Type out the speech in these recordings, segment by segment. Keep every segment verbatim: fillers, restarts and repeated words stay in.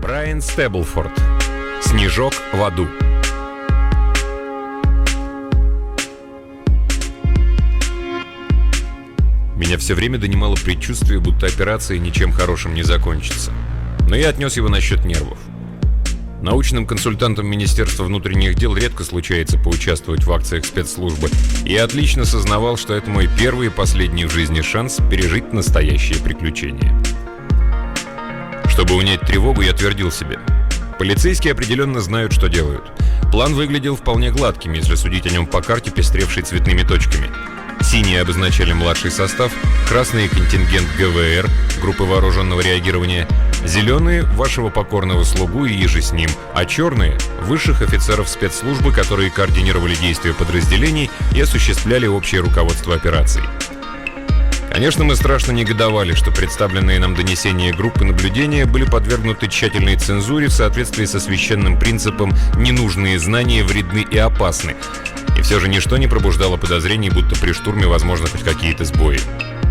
Брайан Стеблфорд. «Снежок в аду». Меня все время донимало предчувствие, будто операция ничем хорошим не закончится. Но я отнес его насчет нервов. Научным консультантам Министерства внутренних дел редко случается поучаствовать в акциях спецслужбы, и я отлично сознавал, что это мой первый и последний в жизни шанс пережить настоящее приключение. Чтобы унять тревогу, я твердил себе: полицейские определенно знают, что делают. План выглядел вполне гладким, если судить о нем по карте, пестревшей цветными точками. Синие обозначали младший состав, красные — контингент ГВР, группы вооруженного реагирования, зеленые — вашего покорного слугу и еже с ним, а черные — высших офицеров спецслужбы, которые координировали действия подразделений и осуществляли общее руководство операцией. Конечно, мы страшно негодовали, что представленные нам донесения группы наблюдения были подвергнуты тщательной цензуре в соответствии со священным принципом «ненужные знания вредны и опасны». И все же ничто не пробуждало подозрений, будто при штурме возможны хоть какие-то сбои.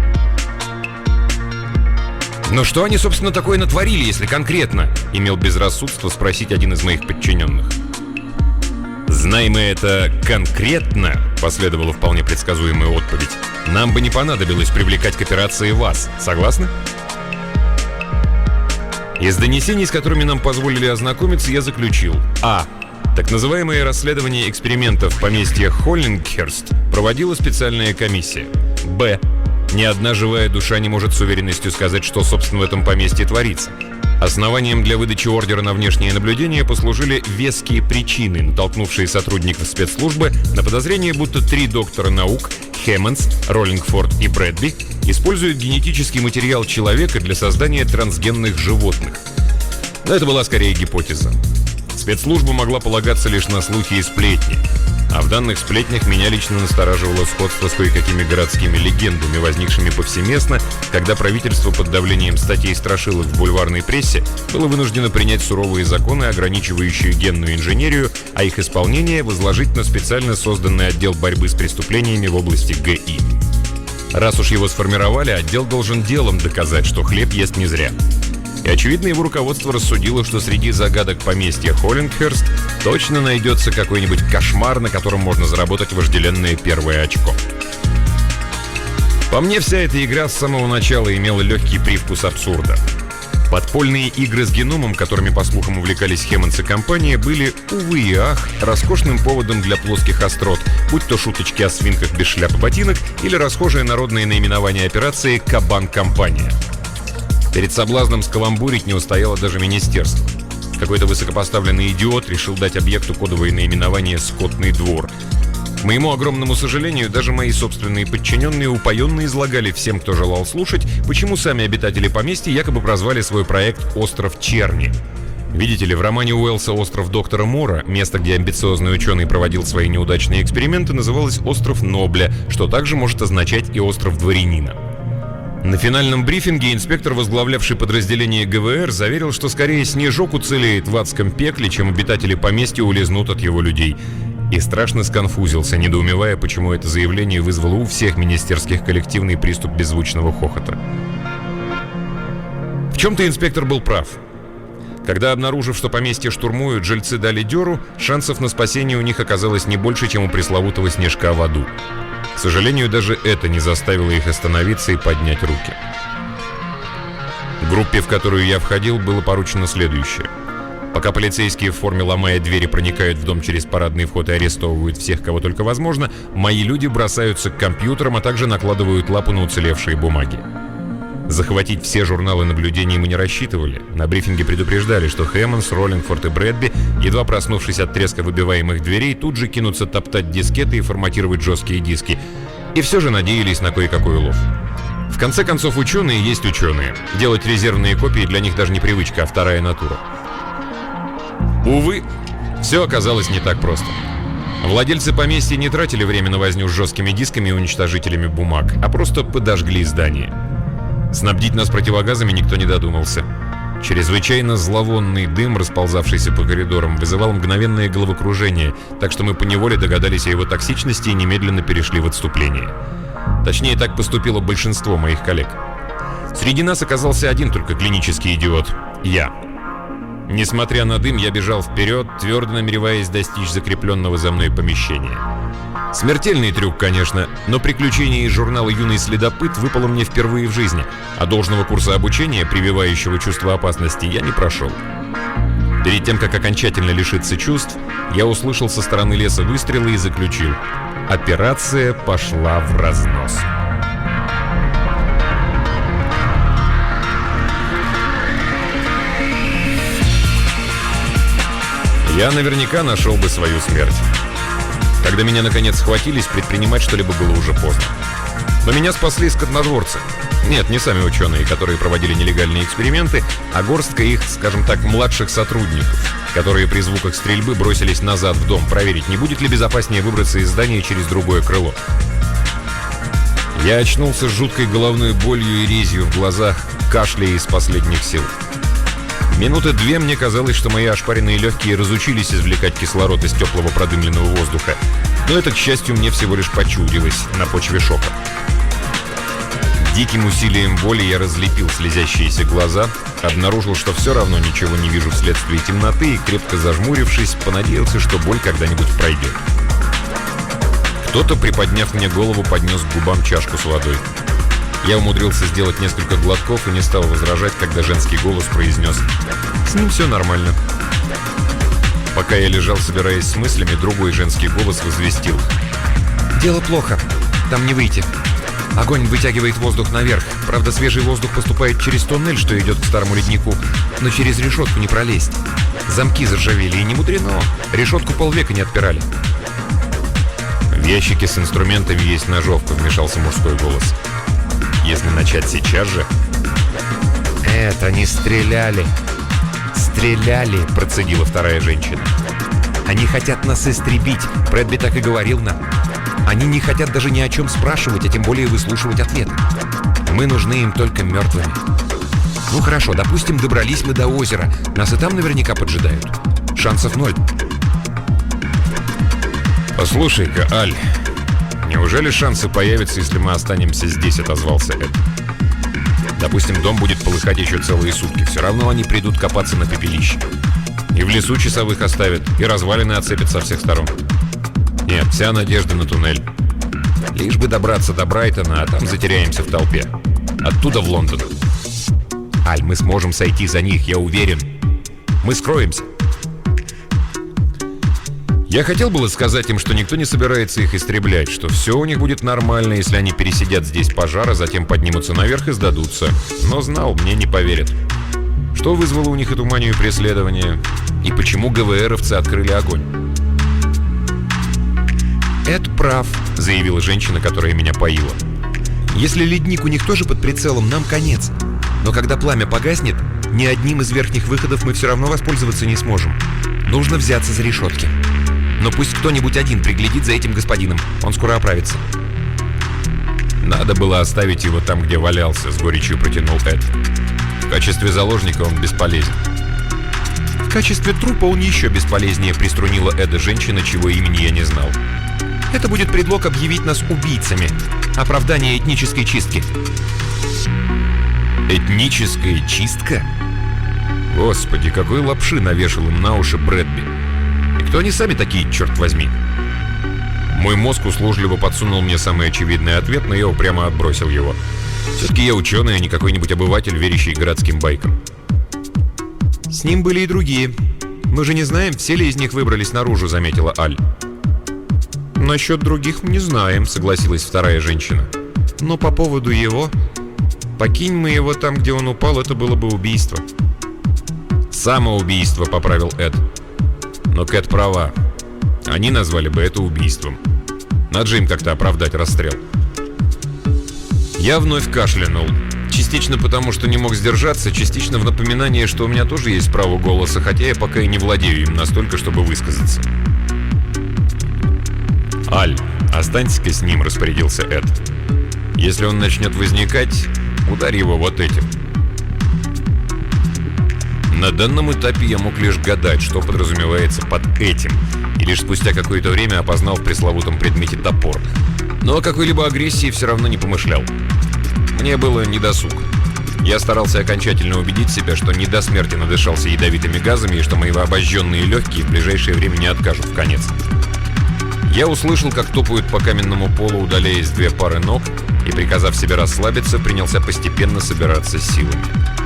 «Но что они, собственно, такое натворили, если конкретно?» — имел безрассудство спросить один из моих подчиненных. «Знаем мы это конкретно», — последовала вполне предсказуемая отповедь, «нам бы не понадобилось привлекать к операции вас. Согласны?» Из донесений, с которыми нам позволили ознакомиться, я заключил: А. Так называемое расследование экспериментов в поместье Холлингхерст проводила специальная комиссия. Б. Ни одна живая душа не может с уверенностью сказать, что, собственно, в этом поместье творится. Основанием для выдачи ордера на внешнее наблюдение послужили веские причины, натолкнувшие сотрудников спецслужбы на подозрение, будто три доктора наук — Хэммондс, Роллингфорд и Брэдби — используют генетический материал человека для создания трансгенных животных. Но это была скорее гипотеза. Спецслужба могла полагаться лишь на слухи и сплетни. А в данных сплетнях меня лично настораживало сходство с кое-какими городскими легендами, возникшими повсеместно, когда правительство под давлением статей страшилок в бульварной прессе было вынуждено принять суровые законы, ограничивающие генную инженерию, а их исполнение возложить на специально созданный отдел борьбы с преступлениями в области ГИ. Раз уж его сформировали, отдел должен делом доказать, что хлеб ест не зря. И, очевидно, его руководство рассудило, что среди загадок поместья Холлингхерст точно найдется какой-нибудь кошмар, на котором можно заработать вожделенное первое очко. По мне, вся эта игра с самого начала имела легкий привкус абсурда. Подпольные игры с геномом, которыми, по слухам, увлекались Хэммондс и компания, были, увы и ах, роскошным поводом для плоских острот, будь то шуточки о свинках без шляп и ботинок или расхожее народное наименование операции «Кабан-компания». Перед соблазном скаламбурить не устояло даже министерство. Какой-то высокопоставленный идиот решил дать объекту кодовое наименование «Скотный двор». К моему огромному сожалению, даже мои собственные подчиненные упоенно излагали всем, кто желал слушать, почему сами обитатели поместья якобы прозвали свой проект «Остров Черни». Видите ли, в романе Уэллса «Остров доктора Мора» место, где амбициозный ученый проводил свои неудачные эксперименты, называлось «Остров Нобля», что также может означать и «Остров дворянина». На финальном брифинге инспектор, возглавлявший подразделение ГВР, заверил, что скорее Снежок уцелеет в адском пекле, чем обитатели поместья улизнут от его людей. И страшно сконфузился, недоумевая, почему это заявление вызвало у всех министерских коллективный приступ беззвучного хохота. В чем-то инспектор был прав. Когда, обнаружив, что поместье штурмуют, жильцы дали дёру, шансов на спасение у них оказалось не больше, чем у пресловутого Снежка в аду. К сожалению, даже это не заставило их остановиться и поднять руки. Группе, в которую я входил, было поручено следующее. Пока полицейские в форме, ломая двери, проникают в дом через парадный вход и арестовывают всех, кого только возможно, мои люди бросаются к компьютерам, а также накладывают лапу на уцелевшие бумаги. Захватить все журналы наблюдений мы не рассчитывали. На брифинге предупреждали, что Хэммондс, Роллингфорд и Брэдби, едва проснувшись от треска выбиваемых дверей, тут же кинутся топтать дискеты и форматировать жесткие диски. И все же надеялись на кое-какой улов. В конце концов, ученые есть ученые. Делать резервные копии для них даже не привычка, а вторая натура. Увы, все оказалось не так просто. Владельцы поместья не тратили время на возню с жесткими дисками и уничтожителями бумаг, а просто подожгли здание. Снабдить нас противогазами никто не додумался. Чрезвычайно зловонный дым, расползавшийся по коридорам, вызывал мгновенное головокружение, так что мы поневоле догадались о его токсичности и немедленно перешли в отступление. Точнее, так поступило большинство моих коллег. Среди нас оказался один только клинический идиот — я. Несмотря на дым, я бежал вперед, твердо намереваясь достичь закрепленного за мной помещения. Смертельный трюк, конечно, но приключение из журнала «Юный следопыт» выпало мне впервые в жизни, а должного курса обучения, прививающего чувство опасности, я не прошел. Перед тем, как окончательно лишиться чувств, я услышал со стороны леса выстрелы и заключил: операция пошла в разнос. Я наверняка нашел бы свою смерть. Когда меня наконец схватились, предпринимать что-либо было уже поздно. Но меня спасли скотнодворцы. Нет, не сами ученые, которые проводили нелегальные эксперименты, а горстка их, скажем так, младших сотрудников, которые при звуках стрельбы бросились назад в дом проверить, не будет ли безопаснее выбраться из здания через другое крыло. Я очнулся с жуткой головной болью и резью в глазах, кашляя из последних сил. Минуты две мне казалось, что мои ошпаренные легкие разучились извлекать кислород из теплого продымленного воздуха, но это, к счастью, мне всего лишь почудилось на почве шока. Диким усилием воли я разлепил слезящиеся глаза, обнаружил, что все равно ничего не вижу вследствие темноты и, крепко зажмурившись, понадеялся, что боль когда-нибудь пройдет. Кто-то, приподняв мне голову, поднес к губам чашку с водой. Я умудрился сделать несколько глотков и не стал возражать, когда женский голос произнес: «С ним все нормально». Пока я лежал, собираясь с мыслями, другой женский голос возвестил: «Дело плохо. Там не выйти. Огонь вытягивает воздух наверх. Правда, свежий воздух поступает через туннель, что идет к старому леднику, но через решетку не пролезть. Замки заржавели, и не мудрено. Решетку полвека не отпирали». «В ящике с инструментами есть ножовка», — вмешался мужской голос. «Если начать сейчас же...» «Это они стреляли. Стреляли», — процедила вторая женщина. «Они хотят нас истребить. Брэдби так и говорил нам. Они не хотят даже ни о чем спрашивать, а тем более выслушивать ответ. Мы нужны им только мертвыми. Ну хорошо, допустим, добрались мы до озера. Нас и там наверняка поджидают. Шансов ноль». «Послушай-ка, Аль, неужели шансы появятся, если мы останемся здесь?» — отозвался Эд. «Допустим, дом будет полыхать еще целые сутки. Все равно они придут копаться на пепелище. И в лесу часовых оставят, и развалины оцепят со всех сторон. Нет, вся надежда на туннель. Лишь бы добраться до Брайтона, а там затеряемся в толпе. Оттуда в Лондон. Аль, мы сможем сойти за них, я уверен. Мы скроемся». Я хотел было сказать им, что никто не собирается их истреблять, что все у них будет нормально, если они пересидят здесь пожар, а затем поднимутся наверх и сдадутся. Но знал, мне не поверят. Что вызвало у них эту манию преследования? И почему ГВРовцы открыли огонь? «Эд прав», — заявила женщина, которая меня поила. «Если ледник у них тоже под прицелом, нам конец. Но когда пламя погаснет, ни одним из верхних выходов мы все равно воспользоваться не сможем. Нужно взяться за решетки. Но пусть кто-нибудь один приглядит за этим господином. Он скоро оправится». «Надо было оставить его там, где валялся», — с горечью протянул Эд. «В качестве заложника он бесполезен». «В качестве трупа он еще бесполезнее», — приструнила Эда женщина, чего имени я не знал. «Это будет предлог объявить нас убийцами. Оправдание этнической чистки». «Этническая чистка? Господи, какой лапши навешал им на уши Брэдби. И кто они сами такие, черт возьми?» Мой мозг услужливо подсунул мне самый очевидный ответ, но я упрямо отбросил его. Все-таки я ученый, а не какой-нибудь обыватель, верящий городским байкам. «С ним были и другие. Мы же не знаем, все ли из них выбрались наружу», — заметила Аль. «Насчет других мы не знаем», — согласилась вторая женщина. «Но по поводу его... Покинь мы его там, где он упал, это было бы убийство». «Самоубийство», — поправил Эд. Но Кэт права. Они назвали бы это убийством. Надо же им как-то оправдать расстрел. Я вновь кашлянул. Частично потому, что не мог сдержаться, частично в напоминание, что у меня тоже есть право голоса, хотя я пока и не владею им настолько, чтобы высказаться. «Аль, останься-ка с ним», — распорядился Эд. «Если он начнет возникать, ударь его вот этим». На данном этапе я мог лишь гадать, что подразумевается под этим, и лишь спустя какое-то время опознал в пресловутом предмете топор. Но о какой-либо агрессии все равно не помышлял. Мне было недосуг. Я старался окончательно убедить себя, что не до смерти надышался ядовитыми газами и что мои обожженные легкие в ближайшее время не откажут в конец. Я услышал, как топают по каменному полу, удаляясь две пары ног, и, приказав себе расслабиться, принялся постепенно собираться с силами.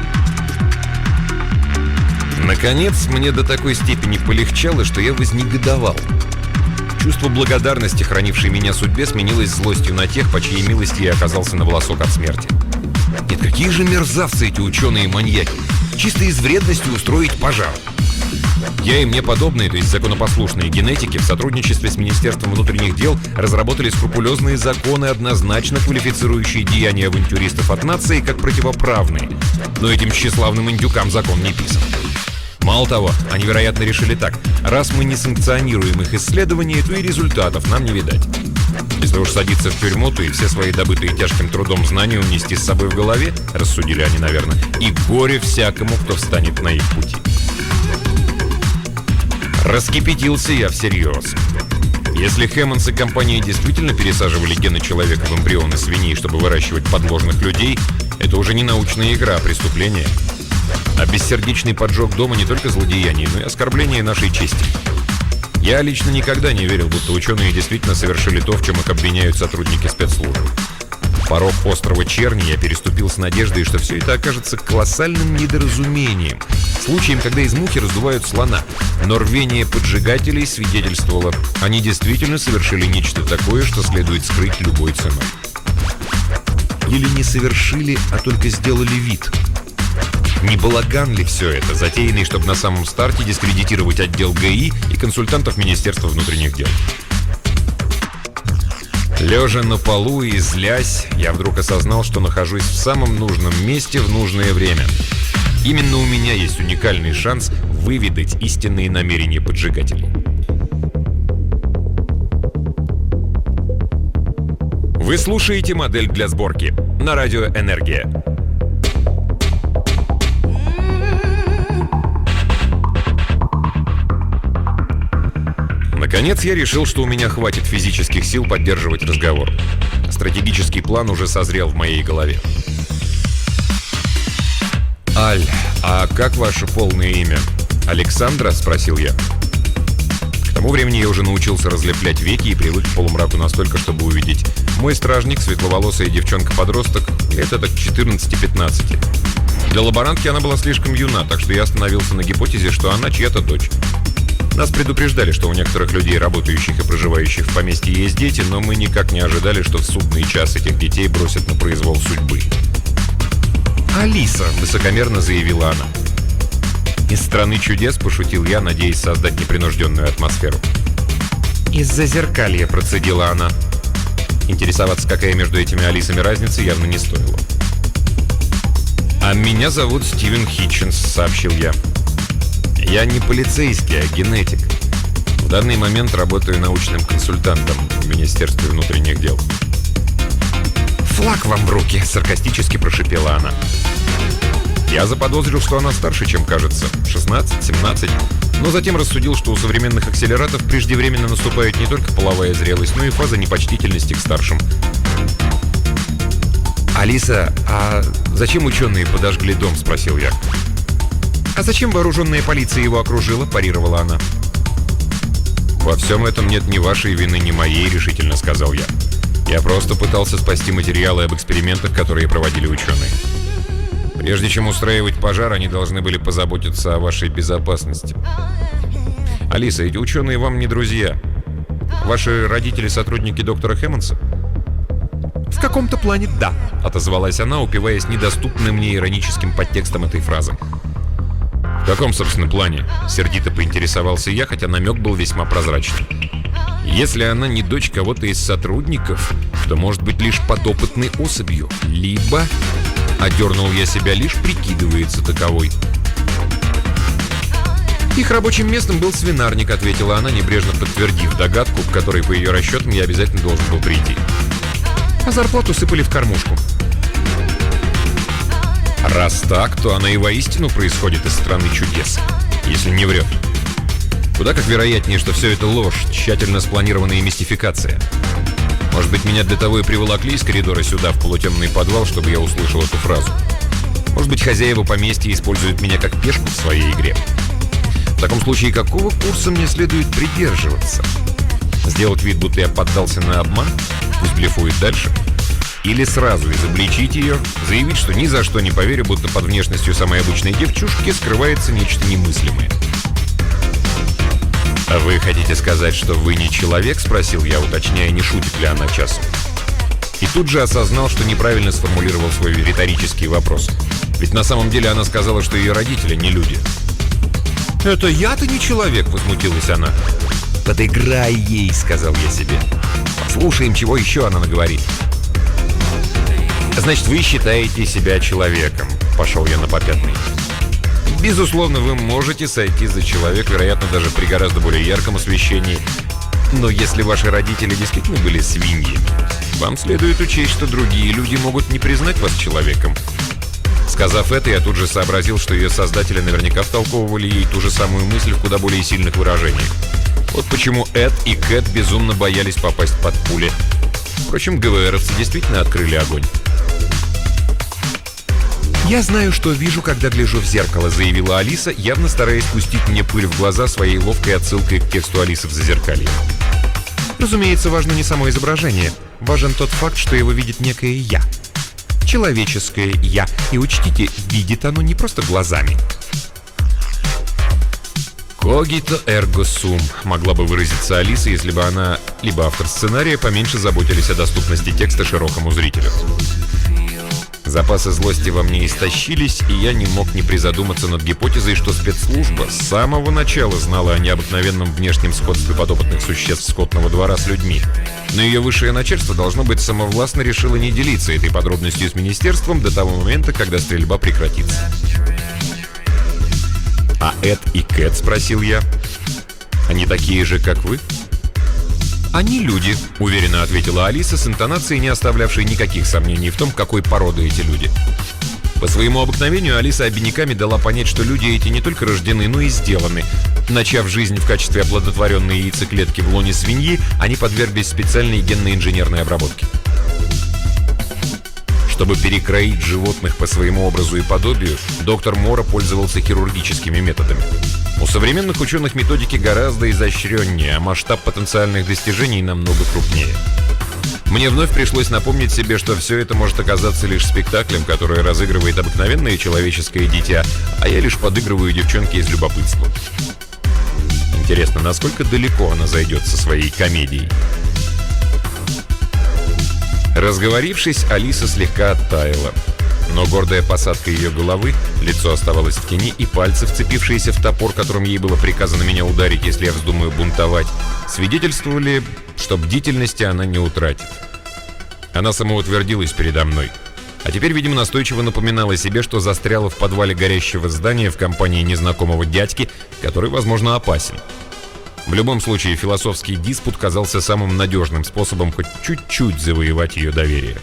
Наконец, мне до такой степени полегчало, что я вознегодовал. Чувство благодарности, хранившее меня судьбе, сменилось злостью на тех, по чьей милости я оказался на волосок от смерти. Нет, какие же мерзавцы эти ученые-маньяки! Чисто из вредности устроить пожар. Я и мне подобные, то есть законопослушные генетики, в сотрудничестве с Министерством внутренних дел разработали скрупулезные законы, однозначно квалифицирующие деяния авантюристов от нации как противоправные. Но этим тщеславным индюкам закон не писан. Мало того, они, вероятно, решили так: раз мы не санкционируем их исследования, то и результатов нам не видать. Если уж садиться в тюрьму, то и все свои добытые тяжким трудом знания унести с собой в голове, рассудили они, наверное, и горе всякому, кто встанет на их пути. Раскипятился я всерьез. Если Хэммондс и компания действительно пересаживали гены человека в эмбрионы свиней, чтобы выращивать подложных людей, это уже не научная игра, а преступление. А бессердечный поджог дома не только злодеяние, но и оскорбление нашей чести. Я лично никогда не верил, будто ученые действительно совершили то, в чем их обвиняют сотрудники спецслужб. Порог острова Черни я переступил с надеждой, что все это окажется колоссальным недоразумением, случаем, когда из мухи раздувают слона. Но рвение поджигателей свидетельствовало: они действительно совершили нечто такое, что следует скрыть любой ценой. Или не совершили, а только сделали вид. Не балаган ли все это, затеянный, чтобы на самом старте дискредитировать отдел ГАИ и консультантов Министерства внутренних дел? Лежа на полу и злясь, я вдруг осознал, что нахожусь в самом нужном месте в нужное время. Именно у меня есть уникальный шанс выведать истинные намерения поджигателей. Вы слушаете «Модель для сборки» на радио «Энергия». Наконец я решил, что у меня хватит физических сил поддерживать разговор. Стратегический план уже созрел в моей голове. «Аль, а как ваше полное имя? Александра?» – спросил я. К тому времени я уже научился разлеплять веки и привык к полумраку настолько, чтобы увидеть. Мой стражник, светловолосая девчонка-подросток, лет так четырнадцати-пятнадцати. Для лаборантки она была слишком юна, так что я остановился на гипотезе, что она чья-то дочь. Нас предупреждали, что у некоторых людей, работающих и проживающих в поместье, есть дети, но мы никак не ожидали, что в судный час этих детей бросят на произвол судьбы. «Алиса», — высокомерно заявила она. «Из страны чудес», — пошутил я, надеясь создать непринужденную атмосферу. «Из-за зеркалья», — процедила она. Интересоваться, какая между этими Алисами разница, явно не стоило. «А меня зовут Стивен Хитчинс», — сообщил я. «Я не полицейский, а генетик. В данный момент работаю научным консультантом в Министерстве внутренних дел». «Флаг вам в руки!» — саркастически прошипела она. Я заподозрил, что она старше, чем кажется, шестнадцать-семнадцать, но затем рассудил, что у современных акселератов преждевременно наступает не только половая зрелость, но и фаза непочтительности к старшим. «Алиса, а зачем ученые подожгли дом?» — спросил я. «А зачем вооруженная полиция его окружила?» — парировала она. «Во всем этом нет ни вашей вины, ни моей», — решительно сказал я. «Я просто пытался спасти материалы об экспериментах, которые проводили ученые. Прежде чем устраивать пожар, они должны были позаботиться о вашей безопасности. Алиса, эти ученые вам не друзья. Ваши родители сотрудники доктора Хэммондса?» «В каком-то плане да», — отозвалась она, упиваясь недоступным мне ироническим подтекстом этой фразы. «В каком, собственно, плане?» — сердито поинтересовался я, хотя намек был весьма прозрачный. «Если она не дочь кого-то из сотрудников, то может быть лишь подопытной особью, либо...» — одернул я себя, лишь прикидывается таковой. «Их рабочим местом был свинарник», — ответила она, небрежно подтвердив догадку, к которой, по ее расчетам, я обязательно должен был прийти. «А зарплату сыпали в кормушку». Раз так, то она и воистину происходит из страны чудес, если не врет. Куда как вероятнее, что все это ложь, тщательно спланированная мистификация. Может быть, меня для того и приволокли из коридора сюда, в полутемный подвал, чтобы я услышал эту фразу. Может быть, хозяева поместья используют меня как пешку в своей игре? В таком случае, какого курса мне следует придерживаться? Сделать вид, будто я поддался на обман? Пусть блефует дальше? Или сразу изобличить ее, заявить, что ни за что не поверю, будто под внешностью самой обычной девчушки скрывается нечто немыслимое? «А вы хотите сказать, что вы не человек?» — спросил я, уточняя, не шутит ли она часом. И тут же осознал, что неправильно сформулировал свой риторический вопрос. Ведь на самом деле она сказала, что ее родители не люди. «Это я-то не человек!» — возмутилась она. «Подыграй ей!» — сказал я себе. «Послушаем, чего еще она наговорит». «Значит, вы считаете себя человеком?» — пошел я на попятный. «Безусловно, вы можете сойти за человека, вероятно, даже при гораздо более ярком освещении. Но если ваши родители действительно были свиньями, вам следует учесть, что другие люди могут не признать вас человеком». Сказав это, я тут же сообразил, что ее создатели наверняка втолковывали ей ту же самую мысль в куда более сильных выражениях. Вот почему Эд и Кэт безумно боялись попасть под пули. Впрочем, ГВРовцы действительно открыли огонь. «Я знаю, что вижу, когда гляжу в зеркало», — заявила Алиса, явно стараясь пустить мне пыль в глаза своей ловкой отсылкой к тексту Алисы в «Зазеркалье». «Разумеется, важно не само изображение. Важен тот факт, что его видит некое «я». Человеческое «я». И учтите, видит оно не просто глазами. «Когито эрго сум» могла бы выразиться Алиса, если бы она, либо автор сценария, поменьше заботились о доступности текста широкому зрителю. Запасы злости во мне истощились, и я не мог не призадуматься над гипотезой, что спецслужба с самого начала знала о необыкновенном внешнем сходстве подопытных существ скотного двора с людьми. Но ее высшее начальство, должно быть, самовластно решило не делиться этой подробностью с министерством до того момента, когда стрельба прекратится. «А Эд и Кэт?» — спросил я. «Они такие же, как вы?» «Они люди», — уверенно ответила Алиса с интонацией, не оставлявшей никаких сомнений в том, какой породы эти люди. По своему обыкновению Алиса обиняками дала понять, что люди эти не только рождены, но и сделаны. Начав жизнь в качестве оплодотворенной яйцеклетки в лоне свиньи, они подверглись специальной генно-инженерной обработке. Чтобы перекроить животных по своему образу и подобию, доктор Мора пользовался хирургическими методами. У современных ученых методики гораздо изощреннее, а масштаб потенциальных достижений намного крупнее. Мне вновь пришлось напомнить себе, что все это может оказаться лишь спектаклем, который разыгрывает обыкновенное человеческое дитя, а я лишь подыгрываю девчонке из любопытства. Интересно, насколько далеко она зайдет со своей комедией? Разговорившись, Алиса слегка оттаяла. Но гордая посадка ее головы, лицо оставалось в тени, и пальцы, вцепившиеся в топор, которым ей было приказано меня ударить, если я вздумаю бунтовать, свидетельствовали, что бдительности она не утратит. Она самоутвердилась передо мной. А теперь, видимо, настойчиво напоминала себе, что застряла в подвале горящего здания в компании незнакомого дядьки, который, возможно, опасен. В любом случае, философский диспут казался самым надежным способом хоть чуть-чуть завоевать ее доверие.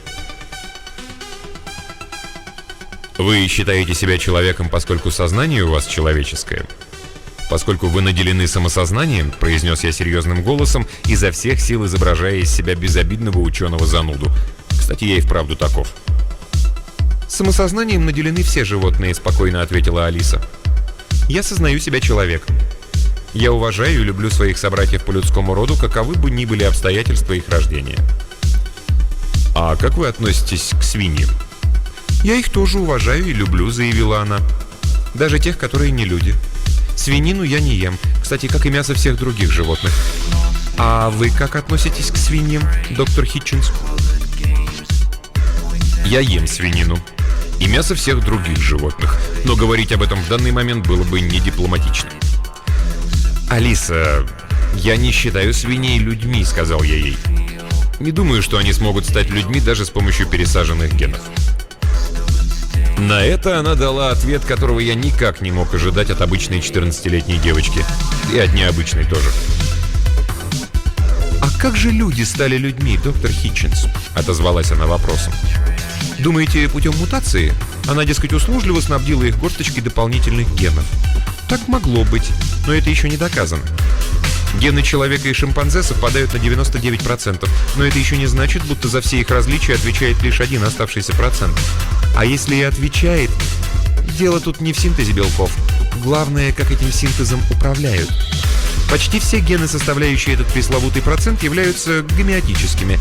«Вы считаете себя человеком, поскольку сознание у вас человеческое? Поскольку вы наделены самосознанием», — произнес я серьезным голосом, изо всех сил изображая из себя безобидного ученого-зануду. Кстати, я и вправду таков. «Самосознанием наделены все животные», — спокойно ответила Алиса. «Я сознаю себя человеком. Я уважаю и люблю своих собратьев по людскому роду, каковы бы ни были обстоятельства их рождения». «А как вы относитесь к свиньям?» «Я их тоже уважаю и люблю», — заявила она. «Даже тех, которые не люди. Свинину я не ем, кстати, как и мясо всех других животных. А вы как относитесь к свиньям, доктор Хитчинс?» «Я ем свинину и мясо всех других животных, но говорить об этом в данный момент было бы не дипломатично». «Алиса, я не считаю свиней людьми», — сказал я ей. «Не думаю, что они смогут стать людьми даже с помощью пересаженных генов». На это она дала ответ, которого я никак не мог ожидать от обычной четырнадцатилетней девочки. И от необычной тоже. «А как же люди стали людьми, доктор Хитчинс?» — отозвалась она вопросом. «Думаете, путем мутации? Она, дескать, услужливо снабдила их горсточкой дополнительных генов. Так могло быть, но это еще не доказано. Гены человека и шимпанзе совпадают на девяносто девять процентов, но это еще не значит, будто за все их различия отвечает лишь один оставшийся процент. А если и отвечает, Дело тут не в синтезе белков. Главное, как этим синтезом управляют. Почти все гены, составляющие этот пресловутый процент, являются гомеотическими.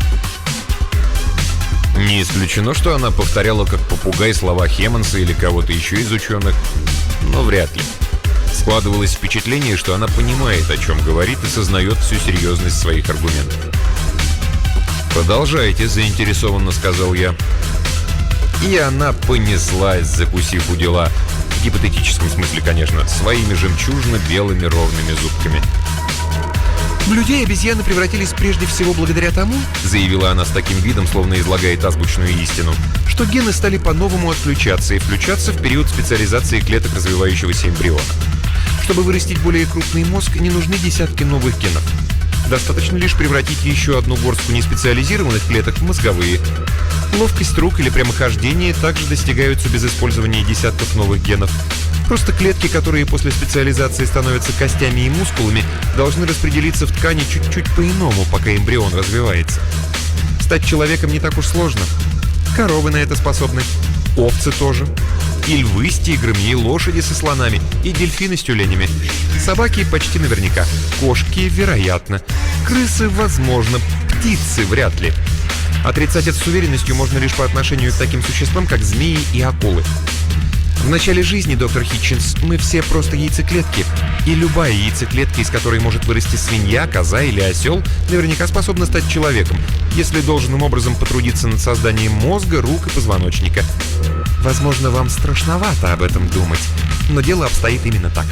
Не исключено, что она повторяла как попугай слова Хеманса или кого-то еще из ученых, но вряд ли. Складывалось впечатление, что она понимает, о чем говорит, и сознает всю серьезность своих аргументов. «Продолжайте», — заинтересованно сказал я. И она понеслась, закусив у дела. В гипотетическом смысле, конечно, своими жемчужно-белыми ровными зубками. В людей обезьяны превратились прежде всего благодаря тому, заявила она с таким видом, словно излагает азбучную истину, что гены стали по-новому отключаться и включаться в период специализации клеток развивающегося эмбриона. Чтобы вырастить более крупный мозг, не нужны десятки новых генов. Достаточно лишь превратить еще одну горстку неспециализированных клеток в мозговые. Ловкость рук или прямохождение также достигаются без использования десятков новых генов. Просто клетки, которые после специализации становятся костями и мускулами, должны распределиться в ткани чуть-чуть по-иному, пока эмбрион развивается. Стать человеком не так уж сложно. Коровы на это способны. Овцы тоже. И львы с тиграми, и лошади со слонами, и дельфины с тюленями. Собаки почти наверняка. Кошки вероятно. Крысы возможно. Птицы вряд ли. Отрицать это с уверенностью можно лишь по отношению к таким существам, как змеи и акулы. В начале жизни, доктор Хитчинс, мы все просто яйцеклетки. И любая яйцеклетка, из которой может вырасти свинья, коза или осел, наверняка способна стать человеком, если должным образом потрудиться над созданием мозга, рук и позвоночника. Возможно, вам страшновато об этом думать, но дело обстоит именно так.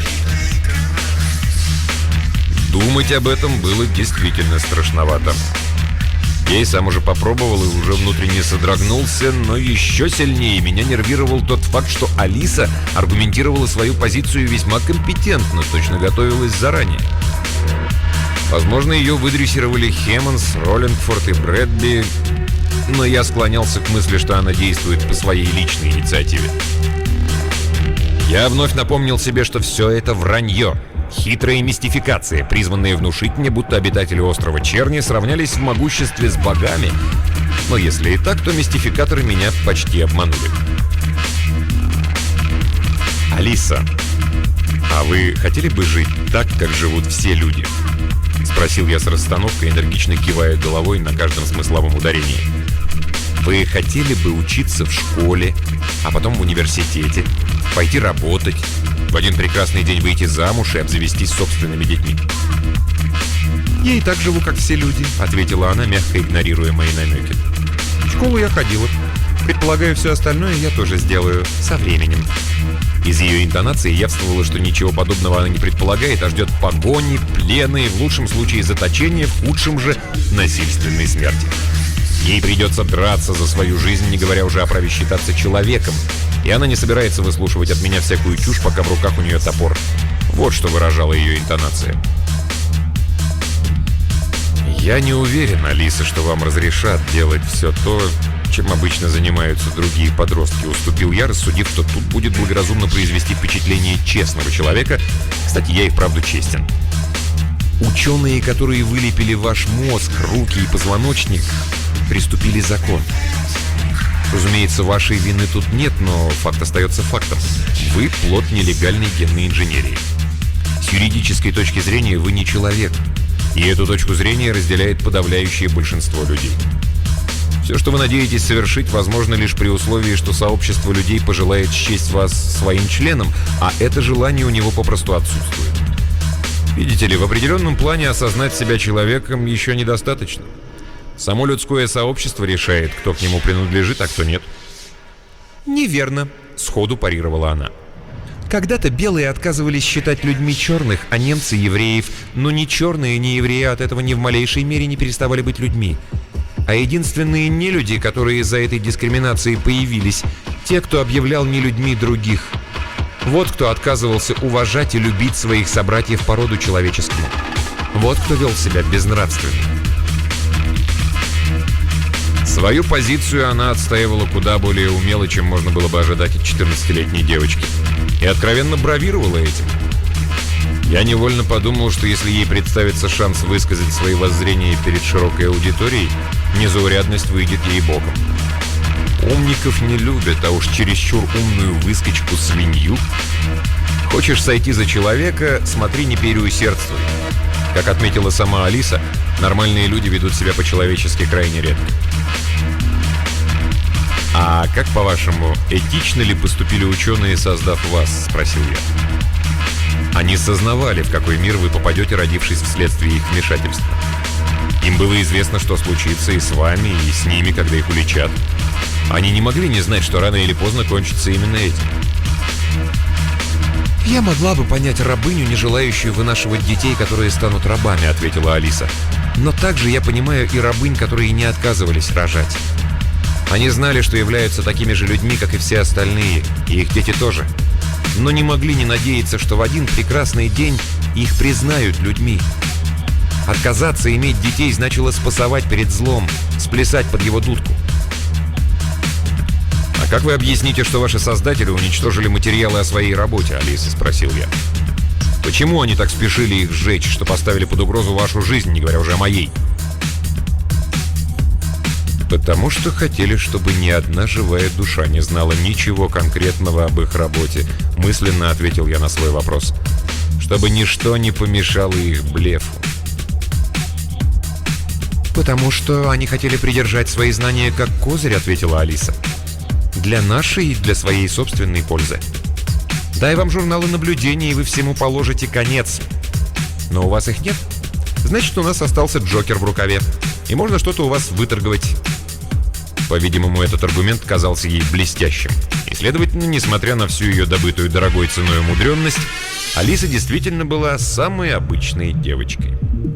Думать об этом было действительно страшновато. Я и сам уже попробовал и уже внутренне содрогнулся, но еще сильнее меня нервировал тот факт, что Алиса аргументировала свою позицию весьма компетентно, точно готовилась заранее. Возможно, ее выдрессировали Хеманс, Роллингфорд и Брэдби, но я склонялся к мысли, что она действует по своей личной инициативе. Я вновь напомнил себе, что все это вранье. Хитрая мистификация, призванная внушить мне, будто обитатели острова Черни сравнялись в могуществе с богами. Но если и так, то мистификаторы меня почти обманули. «Алиса, а вы хотели бы жить так, как живут все люди?» — спросил я с расстановкой, энергично кивая головой на каждом смысловом ударении. «Вы хотели бы учиться в школе, а потом в университете, пойти работать, в один прекрасный день выйти замуж и обзавестись собственными детьми?» «Я и так живу, как все люди», — ответила она, мягко игнорируя мои намеки. «В школу я ходила. Предполагаю, все остальное я тоже сделаю со временем». Из ее интонации явствовало, что ничего подобного она не предполагает, а ждет погони, плена и в лучшем случае заточения, в худшем же насильственной смерти. Ей придется драться за свою жизнь, не говоря уже о праве считаться человеком. И она не собирается выслушивать от меня всякую чушь, пока в руках у нее топор. Вот что выражала ее интонация. «Я не уверен, Алиса, что вам разрешат делать все то, чем обычно занимаются другие подростки», — уступил я, рассудив, что тут будет благоразумно произвести впечатление честного человека. Кстати, я и вправду честен. Ученые, которые вылепили ваш мозг, руки и позвоночник, приступили закон. Разумеется, вашей вины тут нет, но факт остается фактом. Вы плод нелегальной генной инженерии. С юридической точки зрения вы не человек. И эту точку зрения разделяет подавляющее большинство людей. Все, что вы надеетесь совершить, возможно лишь при условии, что сообщество людей пожелает счесть вас своим членом, а это желание у него попросту отсутствует. Видите ли, в определенном плане осознать себя человеком еще недостаточно. Само людское сообщество решает, кто к нему принадлежит, а кто нет. «Неверно», — сходу парировала она. «Когда-то белые отказывались считать людьми черных, а немцы — евреев, но ни черные, ни евреи от этого ни в малейшей мере не переставали быть людьми. А единственные нелюди, которые из-за этой дискриминации появились, те, кто объявлял нелюдьми других. Вот кто отказывался уважать и любить своих собратьев по роду человеческому. Вот кто вел себя безнравственно». Свою позицию она отстаивала куда более умело, чем можно было бы ожидать от четырнадцатилетней девочки. И откровенно бравировала этим. Я невольно подумал, что если ей представится шанс высказать свои воззрения перед широкой аудиторией, незаурядность выйдет ей боком. Умников не любят, а уж чересчур умную выскочку-свинью. Хочешь сойти за человека, смотри, не переусердствуй. Как отметила сама Алиса, нормальные люди ведут себя по-человечески крайне редко. «А как, по-вашему, этично ли поступили ученые, создав вас?» – спросил я. Они сознавали, в какой мир вы попадете, родившись вследствие их вмешательства. Им было известно, что случится и с вами, и с ними, когда их уличат. Они не могли не знать, что рано или поздно кончится именно этим. «Я могла бы понять рабыню, не желающую вынашивать детей, которые станут рабами», — ответила Алиса. «Но также я понимаю и рабынь, которые не отказывались рожать. Они знали, что являются такими же людьми, как и все остальные, и их дети тоже. Но не могли не надеяться, что в один прекрасный день их признают людьми. Отказаться иметь детей значило спасовать перед злом, сплясать под его дудку». «А как вы объясните, что ваши создатели уничтожили материалы о своей работе?» — Алиса спросил я. «Почему они так спешили их сжечь, что поставили под угрозу вашу жизнь, не говоря уже о моей?» «Потому что хотели, чтобы ни одна живая душа не знала ничего конкретного об их работе», — мысленно ответил я на свой вопрос. «Чтобы ничто не помешало их блефу». «Потому что они хотели придержать свои знания как козырь», — ответила Алиса. «Для нашей и для своей собственной пользы. Дай вам журналы наблюдений, и вы всему положите конец. Но у вас их нет? Значит, у нас остался Джокер в рукаве, и можно что-то у вас выторговать». По-видимому, этот аргумент казался ей блестящим. И, следовательно, несмотря на всю ее добытую дорогой ценой умудренность, Алиса действительно была самой обычной девочкой.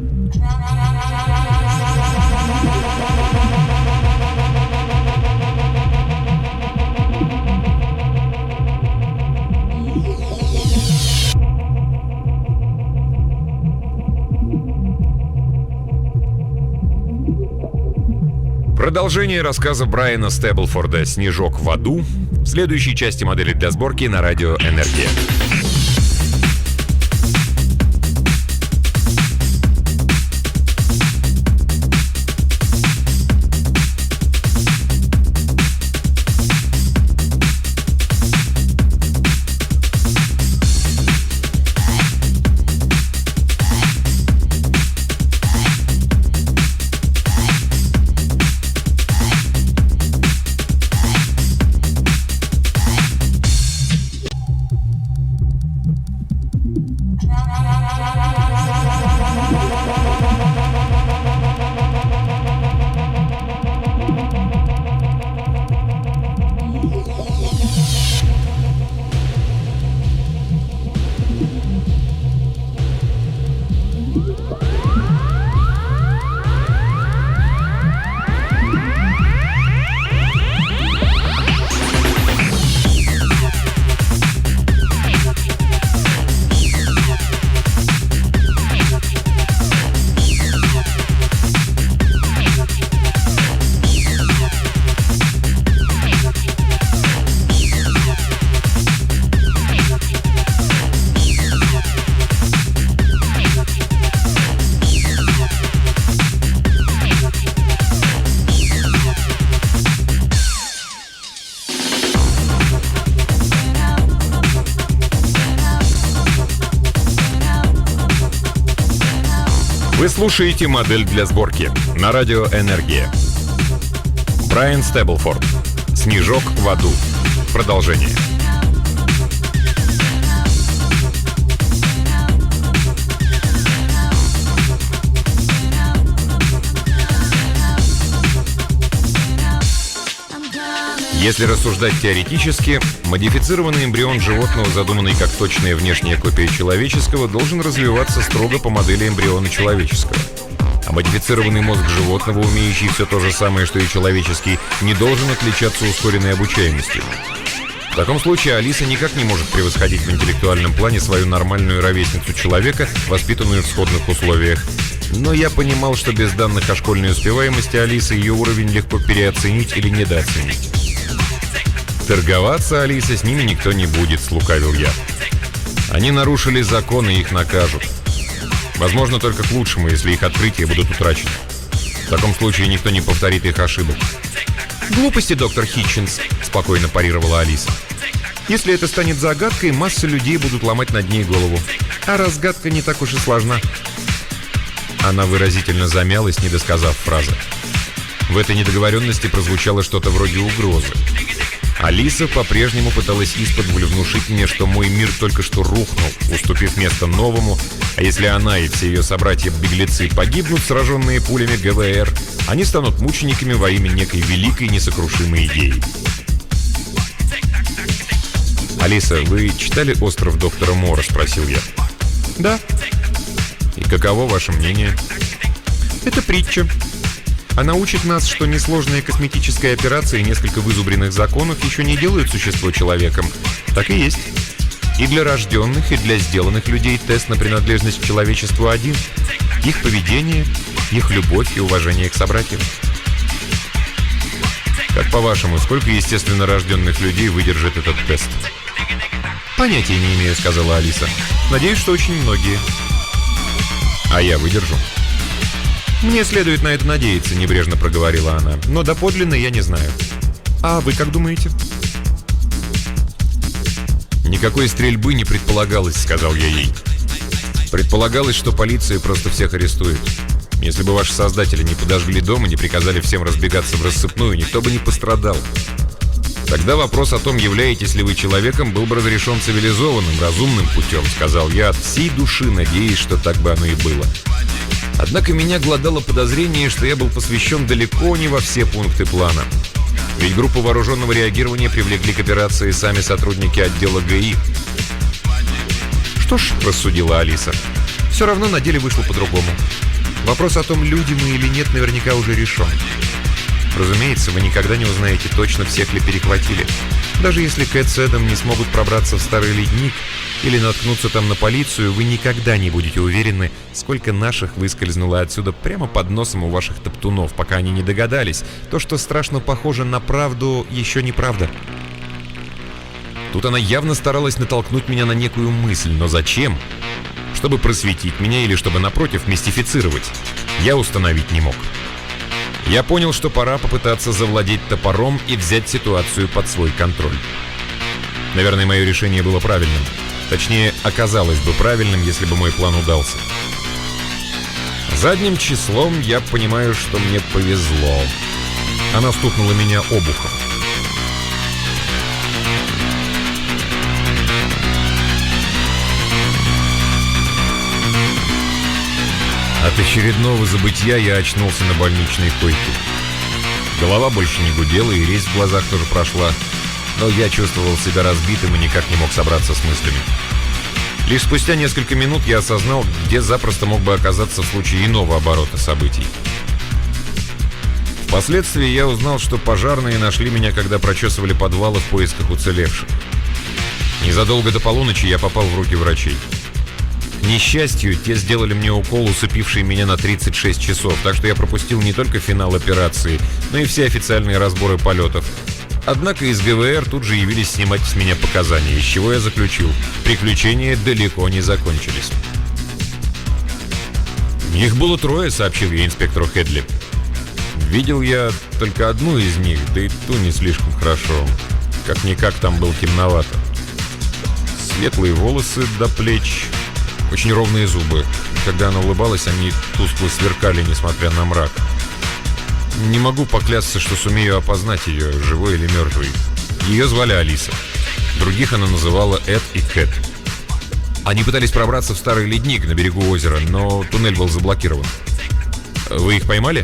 Продолжение рассказа Брайана Стеблфорда «Снежок в аду» в следующей части модели для сборки на радио «Энергия». Вы слушаете модель для сборки на радио «Энергия». Брайан Стеблфорд. «Снежок в аду». Продолжение. Если рассуждать теоретически, модифицированный эмбрион животного, задуманный как точная внешняя копия человеческого, должен развиваться строго по модели эмбриона человеческого. А модифицированный мозг животного, умеющий все то же самое, что и человеческий, не должен отличаться ускоренной обучаемостью. В таком случае Алиса никак не может превосходить в интеллектуальном плане свою нормальную ровесницу человека, воспитанную в сходных условиях. Но я понимал, что без данных о школьной успеваемости Алисы ее уровень легко переоценить или недооценить. Торговаться, Алиса, с ними никто не будет, слукавил я. Они нарушили закон, и их накажут. Возможно, только к лучшему, если их открытия будут утрачены. В таком случае никто не повторит их ошибок. Глупости, доктор Хитчинс, спокойно парировала Алиса. Если это станет загадкой, масса людей будут ломать над ней голову. А разгадка не так уж и сложна. Она выразительно замялась, не досказав фразы. В этой недоговоренности прозвучало что-то вроде угрозы. Алиса по-прежнему пыталась исподволь внушить мне, что мой мир только что рухнул, уступив место новому, а если она и все ее собратья-беглецы погибнут, сраженные пулями ГВР, они станут мучениками во имя некой великой несокрушимой идеи. «Алиса, вы читали «Остров доктора Мора»?» – спросил я. «Да». «И каково ваше мнение?» «Это притча. Она учит нас, что несложная косметическая операция и несколько вызубренных законов еще не делают существо человеком. Так и есть. И для рожденных, и для сделанных людей тест на принадлежность к человечеству один. Их поведение, их любовь и уважение к собратьям». «Как по-вашему, сколько естественно рожденных людей выдержит этот тест?» «Понятия не имею», — сказала Алиса. «Надеюсь, что очень многие». «А я выдержу?» «Мне следует на это надеяться», — небрежно проговорила она. «Но доподлинно я не знаю. А вы как думаете?» «Никакой стрельбы не предполагалось», — сказал я ей. «Предполагалось, что полиция просто всех арестует. Если бы ваши создатели не подожгли дом и не приказали всем разбегаться в рассыпную, никто бы не пострадал. Тогда вопрос о том, являетесь ли вы человеком, был бы разрешен цивилизованным, разумным путем», — сказал я, от всей души надеясь, что так бы оно и было. Однако меня глодало подозрение, что я был посвящен далеко не во все пункты плана. Ведь группу вооруженного реагирования привлекли к операции сами сотрудники отдела ГАИ. «Что ж», — рассудила Алиса, — «все равно на деле вышло по-другому. Вопрос о том, люди мы или нет, наверняка уже решен. Разумеется, вы никогда не узнаете точно, всех ли перехватили. Даже если Кэт с Эдом не смогут пробраться в старый ледник или наткнуться там на полицию, вы никогда не будете уверены, сколько наших выскользнуло отсюда прямо под носом у ваших топтунов, пока они не догадались. То, что страшно похоже на правду, еще не правда». Тут она явно старалась натолкнуть меня на некую мысль, но зачем? Чтобы просветить меня или чтобы, напротив, мистифицировать? Я установить не мог. Я понял, что пора попытаться завладеть топором и взять ситуацию под свой контроль. Наверное, мое решение было правильным. Точнее, оказалось бы правильным, если бы мой план удался. Задним числом я понимаю, что мне повезло. Она стукнула меня обухом. От очередного забытья я очнулся на больничной койке. Голова больше не гудела, и резь в глазах тоже прошла, но я чувствовал себя разбитым и никак не мог собраться с мыслями. Лишь спустя несколько минут я осознал, где запросто мог бы оказаться в случае иного оборота событий. Впоследствии я узнал, что пожарные нашли меня, когда прочесывали подвалы в поисках уцелевших. Незадолго до полуночи я попал в руки врачей. К несчастью, те сделали мне укол, усыпивший меня на тридцать шесть часов, так что я пропустил не только финал операции, но и все официальные разборы полетов. Однако из ГВР тут же явились снимать с меня показания, из чего я заключил: приключения далеко не закончились. «Их было трое», — сообщил я инспектору Хедли. «Видел я только одну из них, да и ту не слишком хорошо. Как-никак там было темновато. Светлые волосы до плеч, очень ровные зубы. Когда она улыбалась, они тускло сверкали, несмотря на мрак. Не могу поклясться, что сумею опознать ее, живой или мертвой. Ее звали Алиса. Других она называла Эд и Кэт. Они пытались пробраться в старый ледник на берегу озера, но туннель был заблокирован. Вы их поймали?»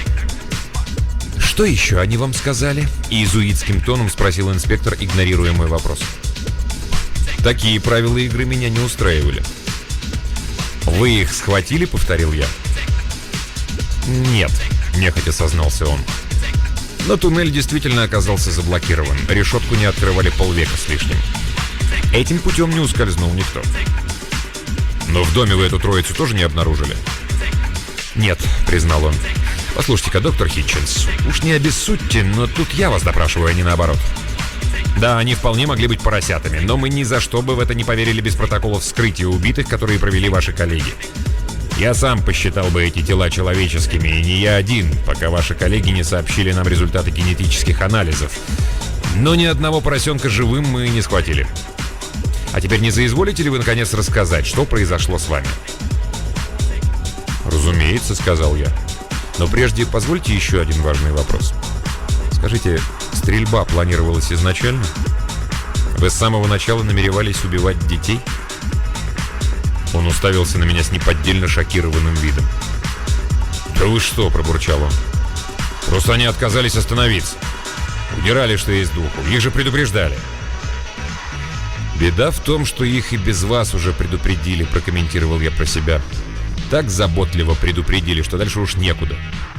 «Что еще они вам сказали?» — иезуитским тоном спросил инспектор, игнорируя мой вопрос. Такие правила игры меня не устраивали. «Вы их схватили?» — повторил я. «Нет», — нехотя сознался он. Но туннель действительно оказался заблокирован. Решетку не открывали полвека с лишним. Этим путем не ускользнул никто. «Но в доме вы эту троицу тоже не обнаружили?» «Нет», — признал он. «Послушайте-ка, доктор Хитчинс, уж не обессудьте, но тут я вас допрашиваю, а не наоборот. Да, они вполне могли быть поросятами, но мы ни за что бы в это не поверили без протоколов вскрытия убитых, которые провели ваши коллеги. Я сам посчитал бы эти тела человеческими, и не я один, пока ваши коллеги не сообщили нам результаты генетических анализов. Но ни одного поросенка живым мы не схватили. А теперь не заизволите ли вы, наконец, рассказать, что произошло с вами?» «Разумеется», — сказал я. «Но прежде позвольте еще один важный вопрос. Скажите, стрельба планировалась изначально? Вы с самого начала намеревались убивать детей?» Он уставился на меня с неподдельно шокированным видом. «Да вы что?» — пробурчал он. «Просто они отказались остановиться. Удирали, что есть духу. Их же предупреждали». «Беда в том, что их и без вас уже предупредили», — прокомментировал я про себя. «Так заботливо предупредили, что дальше уж некуда».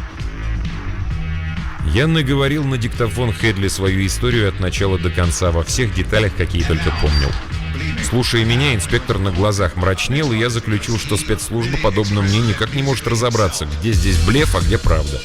Я наговорил на диктофон Хедли свою историю от начала до конца, во всех деталях, какие только помнил. Слушая меня, инспектор на глазах мрачнел, и я заключил, что спецслужба, подобно мне, никак не может разобраться, где здесь блеф, а где правда.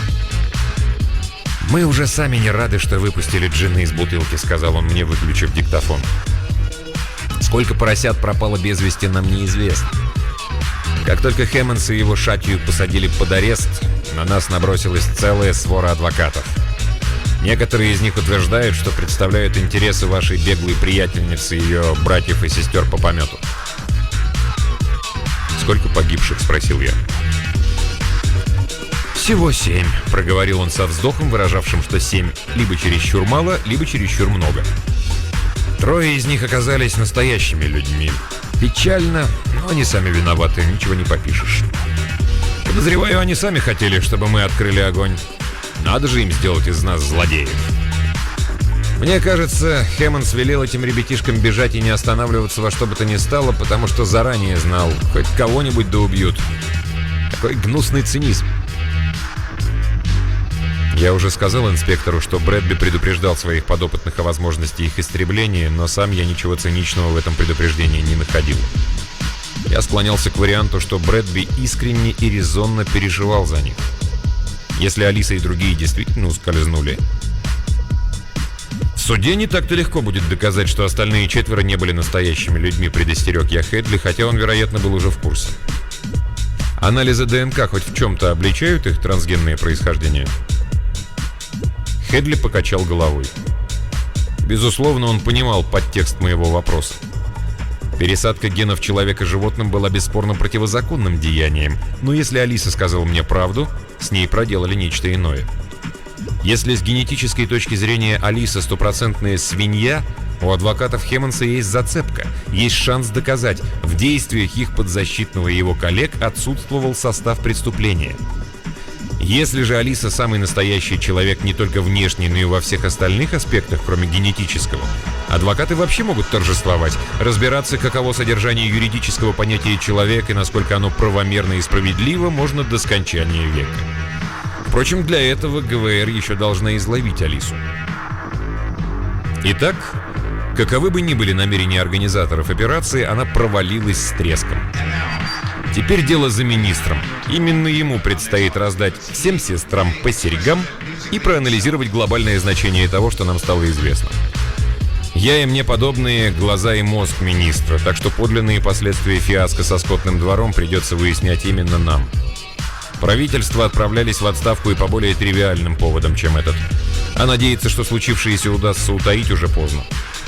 «Мы уже сами не рады, что выпустили джинна из бутылки», — сказал он мне, выключив диктофон. «Сколько поросят пропало без вести, нам неизвестно. Как только Хэммонс и его шатью посадили под арест, на нас набросилась целая свора адвокатов. Некоторые из них утверждают, что представляют интересы вашей беглой приятельницы и ее братьев и сестер по помету». «Сколько погибших?» — спросил я. «Всего семь», — проговорил он со вздохом, выражавшим, что семь либо чересчур мало, либо чересчур много. «Трое из них оказались настоящими людьми. Печально, но они сами виноваты, ничего не попишешь. Подозреваю, они сами хотели, чтобы мы открыли огонь. Надо же им сделать из нас злодеев. Мне кажется, Хэммонс велел этим ребятишкам бежать и не останавливаться во что бы то ни стало, потому что заранее знал, хоть кого-нибудь да убьют. Какой гнусный цинизм». Я уже сказал инспектору, что Брэдби предупреждал своих подопытных о возможности их истребления, но сам я ничего циничного в этом предупреждении не находил. Я склонялся к варианту, что Брэдби искренне и резонно переживал за них. Если Алиса и другие действительно ускользнули. В суде не так-то легко будет доказать, что остальные четверо не были настоящими людьми, предостерег я Хедли, хотя он, вероятно, был уже в курсе. Анализы ДНК хоть в чем-то обличают их трансгенное происхождение? Хедли покачал головой. Безусловно, он понимал подтекст моего вопроса. Пересадка генов человека животным была бесспорно противозаконным деянием, но если Алиса сказала мне правду, с ней проделали нечто иное. Если с генетической точки зрения Алиса стопроцентная свинья, у адвокатов Хэммонса есть зацепка, есть шанс доказать, в действиях их подзащитного и его коллег отсутствовал состав преступления. Если же Алиса самый настоящий человек не только внешне, но и во всех остальных аспектах, кроме генетического, адвокаты вообще могут торжествовать, разбираться, каково содержание юридического понятия человека и насколько оно правомерно и справедливо, можно до скончания века. Впрочем, для этого ГВР еще должна изловить Алису. Итак, каковы бы ни были намерения организаторов операции, она провалилась с треском. Теперь дело за министром. Именно ему предстоит раздать всем сестрам по серьгам и проанализировать глобальное значение того, что нам стало известно. Я и мне подобные глаза и мозг министра, так что подлинные последствия фиаско со скотным двором придется выяснять именно нам. Правительства отправлялись в отставку и по более тривиальным поводам, чем этот. А надеяться, что случившееся удастся утаить, уже поздно.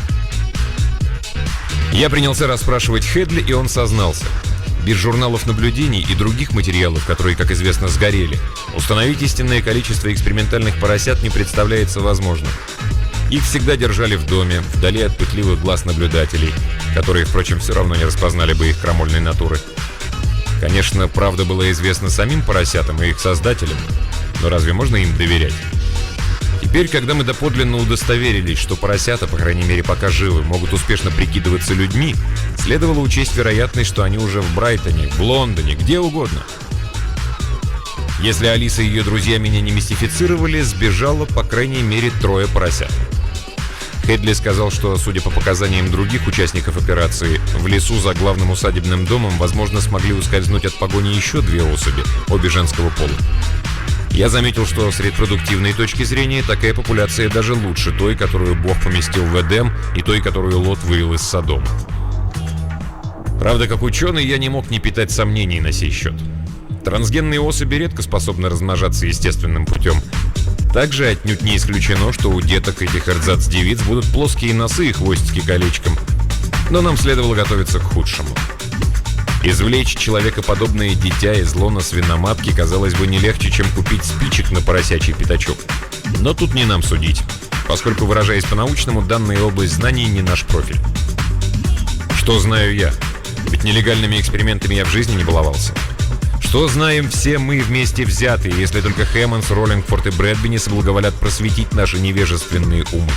Я принялся расспрашивать Хедли, и он сознался. Без журналов наблюдений и других материалов, которые, как известно, сгорели, установить истинное количество экспериментальных поросят не представляется возможным. Их всегда держали в доме, вдали от пытливых глаз наблюдателей, которые, впрочем, все равно не распознали бы их крамольной натуры. Конечно, правда была известна самим поросятам и их создателям, но разве можно им доверять? Теперь, когда мы доподлинно удостоверились, что поросята, по крайней мере пока живы, могут успешно прикидываться людьми, следовало учесть вероятность, что они уже в Брайтоне, в Лондоне, где угодно. Если Алиса и ее друзья меня не мистифицировали, сбежало по крайней мере трое поросят. Хедли сказал, что, судя по показаниям других участников операции, в лесу за главным усадебным домом, возможно, смогли ускользнуть от погони еще две особи, обе женского пола. Я заметил, что с репродуктивной точки зрения такая популяция даже лучше той, которую Бог поместил в Эдем, и той, которую Лот вывел из Содома. Правда, как ученый, я не мог не питать сомнений на сей счет. Трансгенные особи редко способны размножаться естественным путем. Также отнюдь не исключено, что у деток этих эрзац-девиц будут плоские носы и хвостики колечком. Но нам следовало готовиться к худшему. Извлечь человекоподобное дитя из лона свиноматки, казалось бы, не легче, чем купить спичек на поросячий пятачок. Но тут не нам судить, поскольку, выражаясь по-научному, данная область знаний не наш профиль. Что знаю я? Ведь нелегальными экспериментами я в жизни не баловался. Что знаем все мы вместе взятые, если только Хэммондс, Роллингфорд и Брэдби не соблаговолят просветить наши невежественные умы?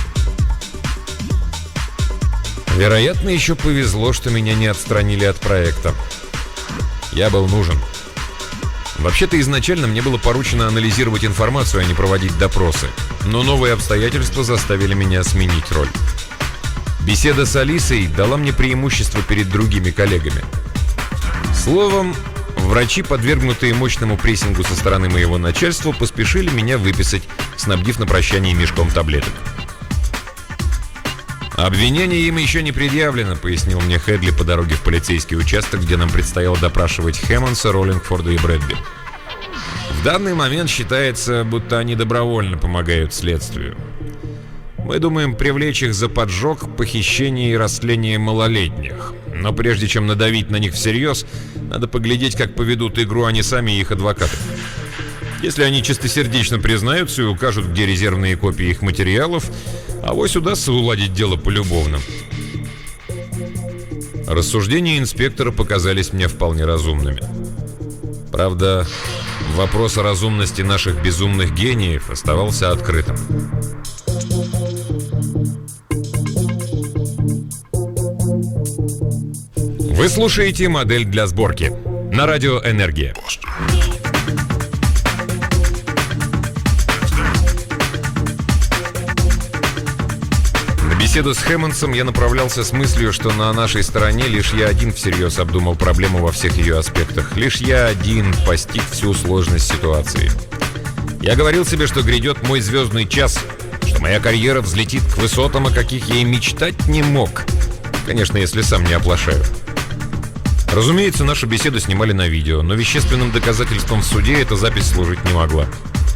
Вероятно, еще повезло, что меня не отстранили от проекта. Я был нужен. Вообще-то изначально мне было поручено анализировать информацию, а не проводить допросы. Но новые обстоятельства заставили меня сменить роль. Беседа с Алисой дала мне преимущество перед другими коллегами. Словом, врачи, подвергнутые мощному прессингу со стороны моего начальства, поспешили меня выписать, снабдив на прощание мешком таблеток. «Обвинение им еще не предъявлено», — пояснил мне Хедли по дороге в полицейский участок, где нам предстояло допрашивать Хэммондса, Роллингфорда и Брэдби. «В данный момент считается, будто они добровольно помогают следствию. Мы думаем привлечь их за поджог, похищение и растление малолетних. Но прежде чем надавить на них всерьез, надо поглядеть, как поведут игру они сами и их адвокаты. Если они чистосердечно признаются и укажут, где резервные копии их материалов, авось удастся уладить дело полюбовно». Рассуждения инспектора показались мне вполне разумными. Правда, вопрос о разумности наших безумных гениев оставался открытым. Вы слушаете «Модель для сборки» на радио «Энергия». На беседу с Хэммондсом я направлялся с мыслью, что на нашей стороне лишь я один всерьез обдумал проблему во всех ее аспектах. Лишь я один постиг всю сложность ситуации. Я говорил себе, что грядет мой звездный час, что моя карьера взлетит к высотам, о каких я и мечтать не мог. Конечно, если сам не оплошаю. Разумеется, нашу беседу снимали на видео, но вещественным доказательством в суде эта запись служить не могла.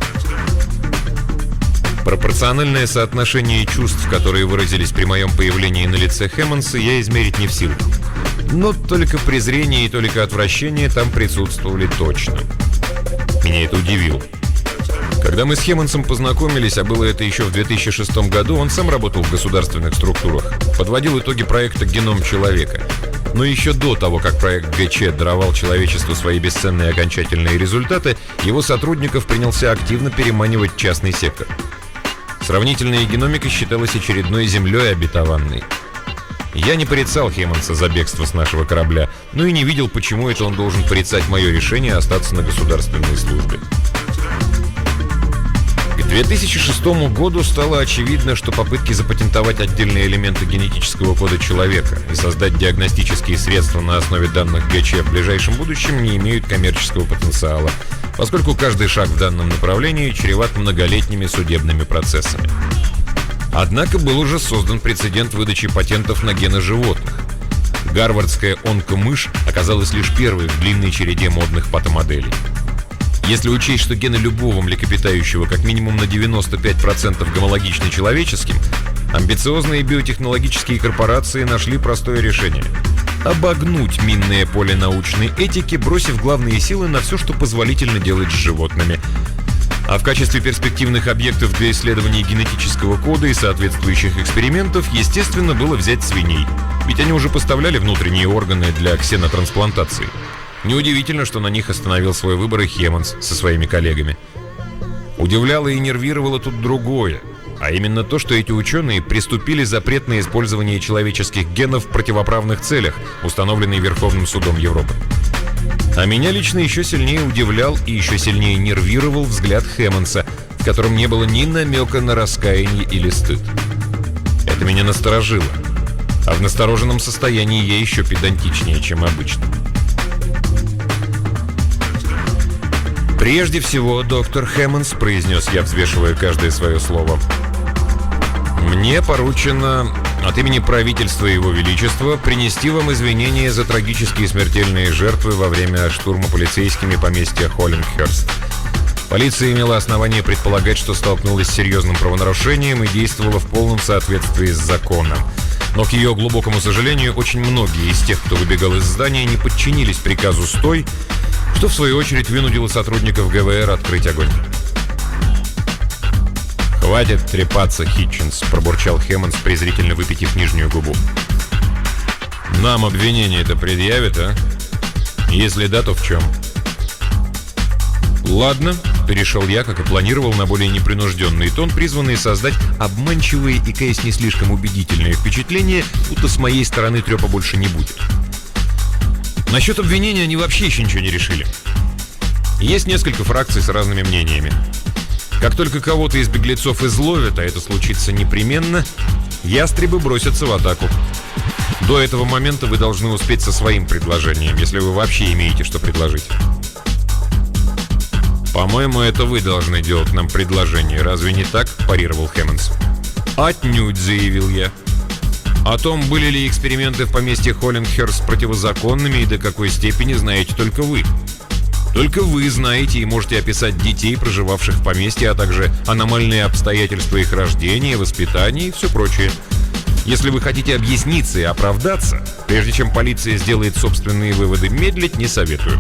Пропорциональное соотношение чувств, которые выразились при моем появлении на лице Хэммондса, я измерить не в силах. Но только презрение и только отвращение там присутствовали точно. Меня это удивило. Когда мы с Хэммондсом познакомились, а было это еще в две тысячи шестом году, он сам работал в государственных структурах, подводил итоги проекта «Геном человека». Но еще до того, как проект ГЧ даровал человечеству свои бесценные окончательные результаты, его сотрудников принялся активно переманивать частный сектор. Сравнительная геномика считалась очередной землей обетованной. Я не порицал Хэммондса за бегство с нашего корабля, но и не видел, почему это он должен порицать мое решение остаться на государственной службе. К две тысячи шестому году стало очевидно, что попытки запатентовать отдельные элементы генетического кода человека и создать диагностические средства на основе данных ГЧ в ближайшем будущем не имеют коммерческого потенциала, поскольку каждый шаг в данном направлении чреват многолетними судебными процессами. Однако был уже создан прецедент выдачи патентов на гены животных. Гарвардская онкомышь оказалась лишь первой в длинной череде модных патомоделей. Если учесть, что гены любого млекопитающего как минимум на девяносто пять процентов гомологичны человеческим, амбициозные биотехнологические корпорации нашли простое решение – обогнуть минное поле научной этики, бросив главные силы на все, что позволительно делать с животными. А в качестве перспективных объектов для исследований генетического кода и соответствующих экспериментов, естественно, было взять свиней, ведь они уже поставляли внутренние органы для ксенотрансплантации. Неудивительно, что на них остановил свой выбор и Хэммондс со своими коллегами. Удивляло и нервировало тут другое, а именно то, что эти ученые приступили запрет на использование человеческих генов в противоправных целях, установленный Верховным судом Европы. А меня лично еще сильнее удивлял и еще сильнее нервировал взгляд Хэммондса, в котором не было ни намека на раскаяние или стыд. Это меня насторожило, а в настороженном состоянии я еще педантичнее, чем обычно. «Прежде всего, доктор Хэммондс», — произнес я, взвешивая каждое свое слово, — «мне поручено от имени правительства Его Величества принести вам извинения за трагические смертельные жертвы во время штурма полицейскими поместья Холлингхерст. Полиция имела основание предполагать, что столкнулась с серьезным правонарушением и действовала в полном соответствии с законом. Но, к ее глубокому сожалению, очень многие из тех, кто выбегал из здания, не подчинились приказу «Стой», что в свою очередь вынудило сотрудников ГВР открыть огонь. «Хватит трепаться, Хитчинс», — пробурчал Хэммондс, презрительно выпитив нижнюю губу. «Нам обвинение это предъявят, а? Если да, то в чем?» «Ладно», — перешел я, как и планировал, на более непринужденный тон, призванный создать обманчивые и, каясь, не слишком убедительные впечатления, будто с моей стороны трепа больше не будет. Насчет обвинения они вообще еще ничего не решили. Есть несколько фракций с разными мнениями. Как только кого-то из беглецов изловят, а это случится непременно, ястребы бросятся в атаку. До этого момента вы должны успеть со своим предложением, если вы вообще имеете что предложить. «По-моему, это вы должны делать нам предложение, разве не так?» – парировал Хэммондс. «Отнюдь», – заявил я. О том, были ли эксперименты в поместье Холлингхерст противозаконными и до какой степени, знаете только вы. Только вы знаете и можете описать детей, проживавших в поместье, а также аномальные обстоятельства их рождения, воспитания и все прочее. Если вы хотите объясниться и оправдаться, прежде чем полиция сделает собственные выводы, медлить не советую».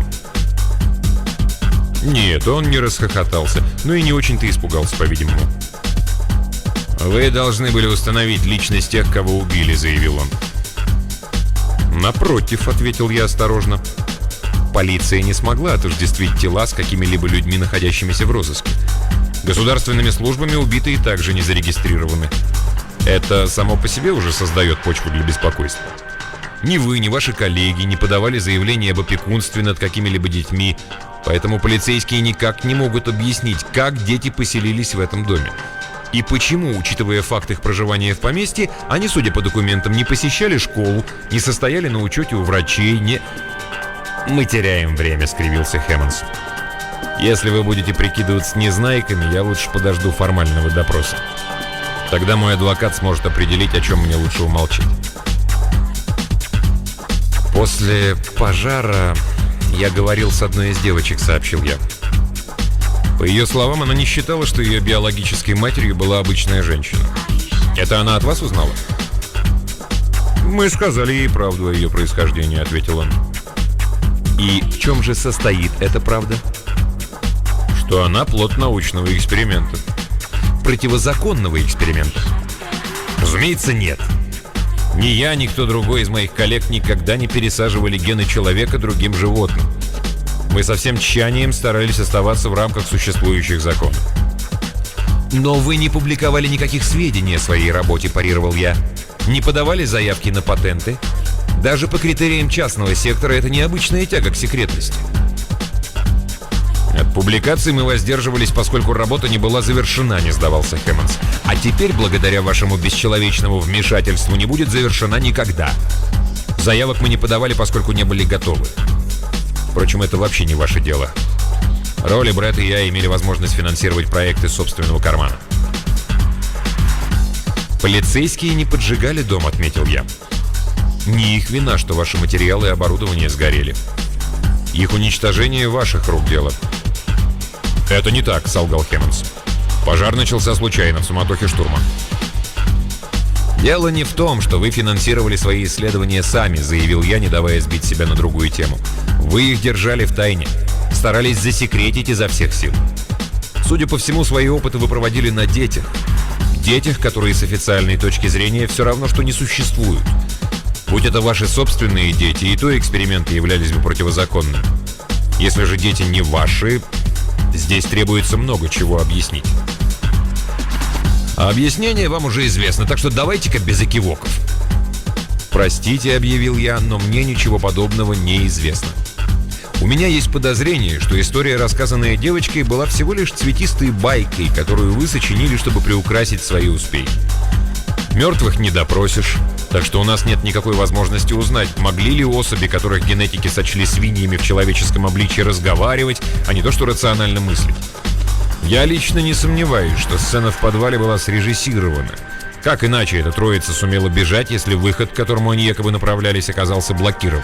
Нет, он не расхохотался, но и не очень-то испугался, по-видимому. «Вы должны были установить личность тех, кого убили», — заявил он. «Напротив», — ответил я осторожно. «Полиция не смогла отождествить тела с какими-либо людьми, находящимися в розыске. Государственными службами убитые также не зарегистрированы. Это само по себе уже создает почву для беспокойства. Ни вы, ни ваши коллеги не подавали заявление об опекунстве над какими-либо детьми, поэтому полицейские никак не могут объяснить, как дети поселились в этом доме. И почему, учитывая факт их проживания в поместье, они, судя по документам, не посещали школу, не состояли на учете у врачей, не...» «Мы теряем время», — скривился Хэммондс. «Если вы будете прикидываться незнайками, я лучше подожду формального допроса. Тогда мой адвокат сможет определить, о чем мне лучше умолчать». «После пожара я говорил с одной из девочек», — сообщил я. По ее словам, она не считала, что ее биологической матерью была обычная женщина. «Это она от вас узнала?» «Мы сказали ей правду о ее происхождении», — ответил он. «И в чем же состоит эта правда?» «Что она плод научного эксперимента». «Противозаконного эксперимента?» «Разумеется, нет. Ни я, ни кто другой из моих коллег никогда не пересаживали гены человека другим животным. Мы со всем тщанием старались оставаться в рамках существующих законов». «Но вы не публиковали никаких сведений о своей работе», — парировал я. «Не подавали заявки на патенты? Даже по критериям частного сектора это необычная тяга к секретности». «От публикаций мы воздерживались, поскольку работа не была завершена», — не сдавался Хэммондс. «А теперь, благодаря вашему бесчеловечному вмешательству, не будет завершена никогда. Заявок мы не подавали, поскольку не были готовы. Впрочем, это вообще не ваше дело. Ролли, Брэд и я имели возможность финансировать проекты собственного кармана». «Полицейские не поджигали дом», — отметил я. «Не их вина, что ваши материалы и оборудование сгорели. Их уничтожение ваших рук дело». «Это не так», — солгал Хэммондс. «Пожар начался случайно, в суматохе штурма». «Дело не в том, что вы финансировали свои исследования сами», — заявил я, не давая сбить себя на другую тему. «Вы их держали в тайне, старались засекретить изо всех сил. Судя по всему, свои опыты вы проводили на детях. Детях, которые с официальной точки зрения все равно, что не существуют. Будь это ваши собственные дети, и то эксперименты являлись бы противозаконными. Если же дети не ваши, здесь требуется много чего объяснить». «А объяснение вам уже известно, так что давайте-ка без экивоков». «Простите», — объявил я, — «но мне ничего подобного не известно. У меня есть подозрение, что история, рассказанная девочкой, была всего лишь цветистой байкой, которую вы сочинили, чтобы приукрасить свои успехи. Мертвых не допросишь, так что у нас нет никакой возможности узнать, могли ли особи, которых генетики сочли свиньями в человеческом обличье, разговаривать, а не то что рационально мыслить. Я лично не сомневаюсь, что сцена в подвале была срежиссирована, Как иначе эта троица сумела бежать, если выход, к которому они якобы направлялись, оказался блокирован?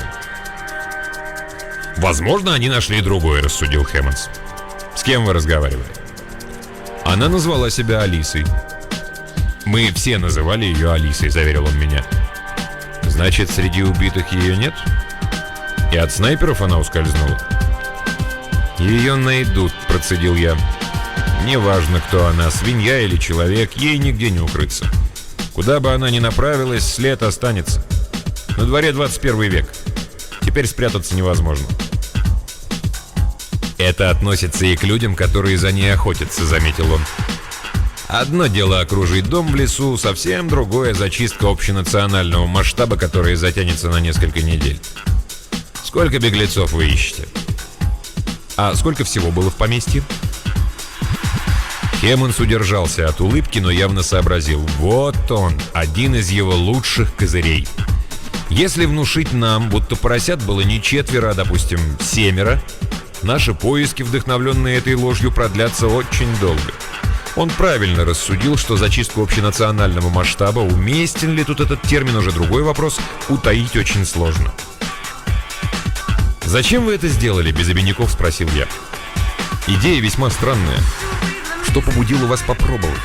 «Возможно, они нашли другое», — рассудил Хэммондс. «С кем вы разговаривали?» Она назвала себя Алисой. «Мы все называли ее Алисой», — заверил он меня. «Значит, среди убитых ее нет? И от снайперов она ускользнула?» «Ее найдут», — процедил я. «Неважно, кто она, свинья или человек, ей нигде не укрыться. Куда бы она ни направилась, след останется. На дворе двадцать первый век. Теперь спрятаться невозможно». «Это относится и к людям, которые за ней охотятся», — заметил он. «Одно дело окружить дом в лесу, совсем другое — зачистка общенационального масштаба, которая затянется на несколько недель. Сколько беглецов вы ищете?» «А сколько всего было в поместье?» Хэммондс удержался от улыбки, но явно сообразил. Вот он, один из его лучших козырей. Если внушить нам, будто поросят было не четверо, а, допустим, семеро, наши поиски, вдохновленные этой ложью, продлятся очень долго. Он правильно рассудил, что зачистку общенационального масштаба, уместен ли тут этот термин, уже другой вопрос, утаить очень сложно. «Зачем вы это сделали?» — без обиняков спросил я. «Идея весьма странная. Что побудило вас попробовать?»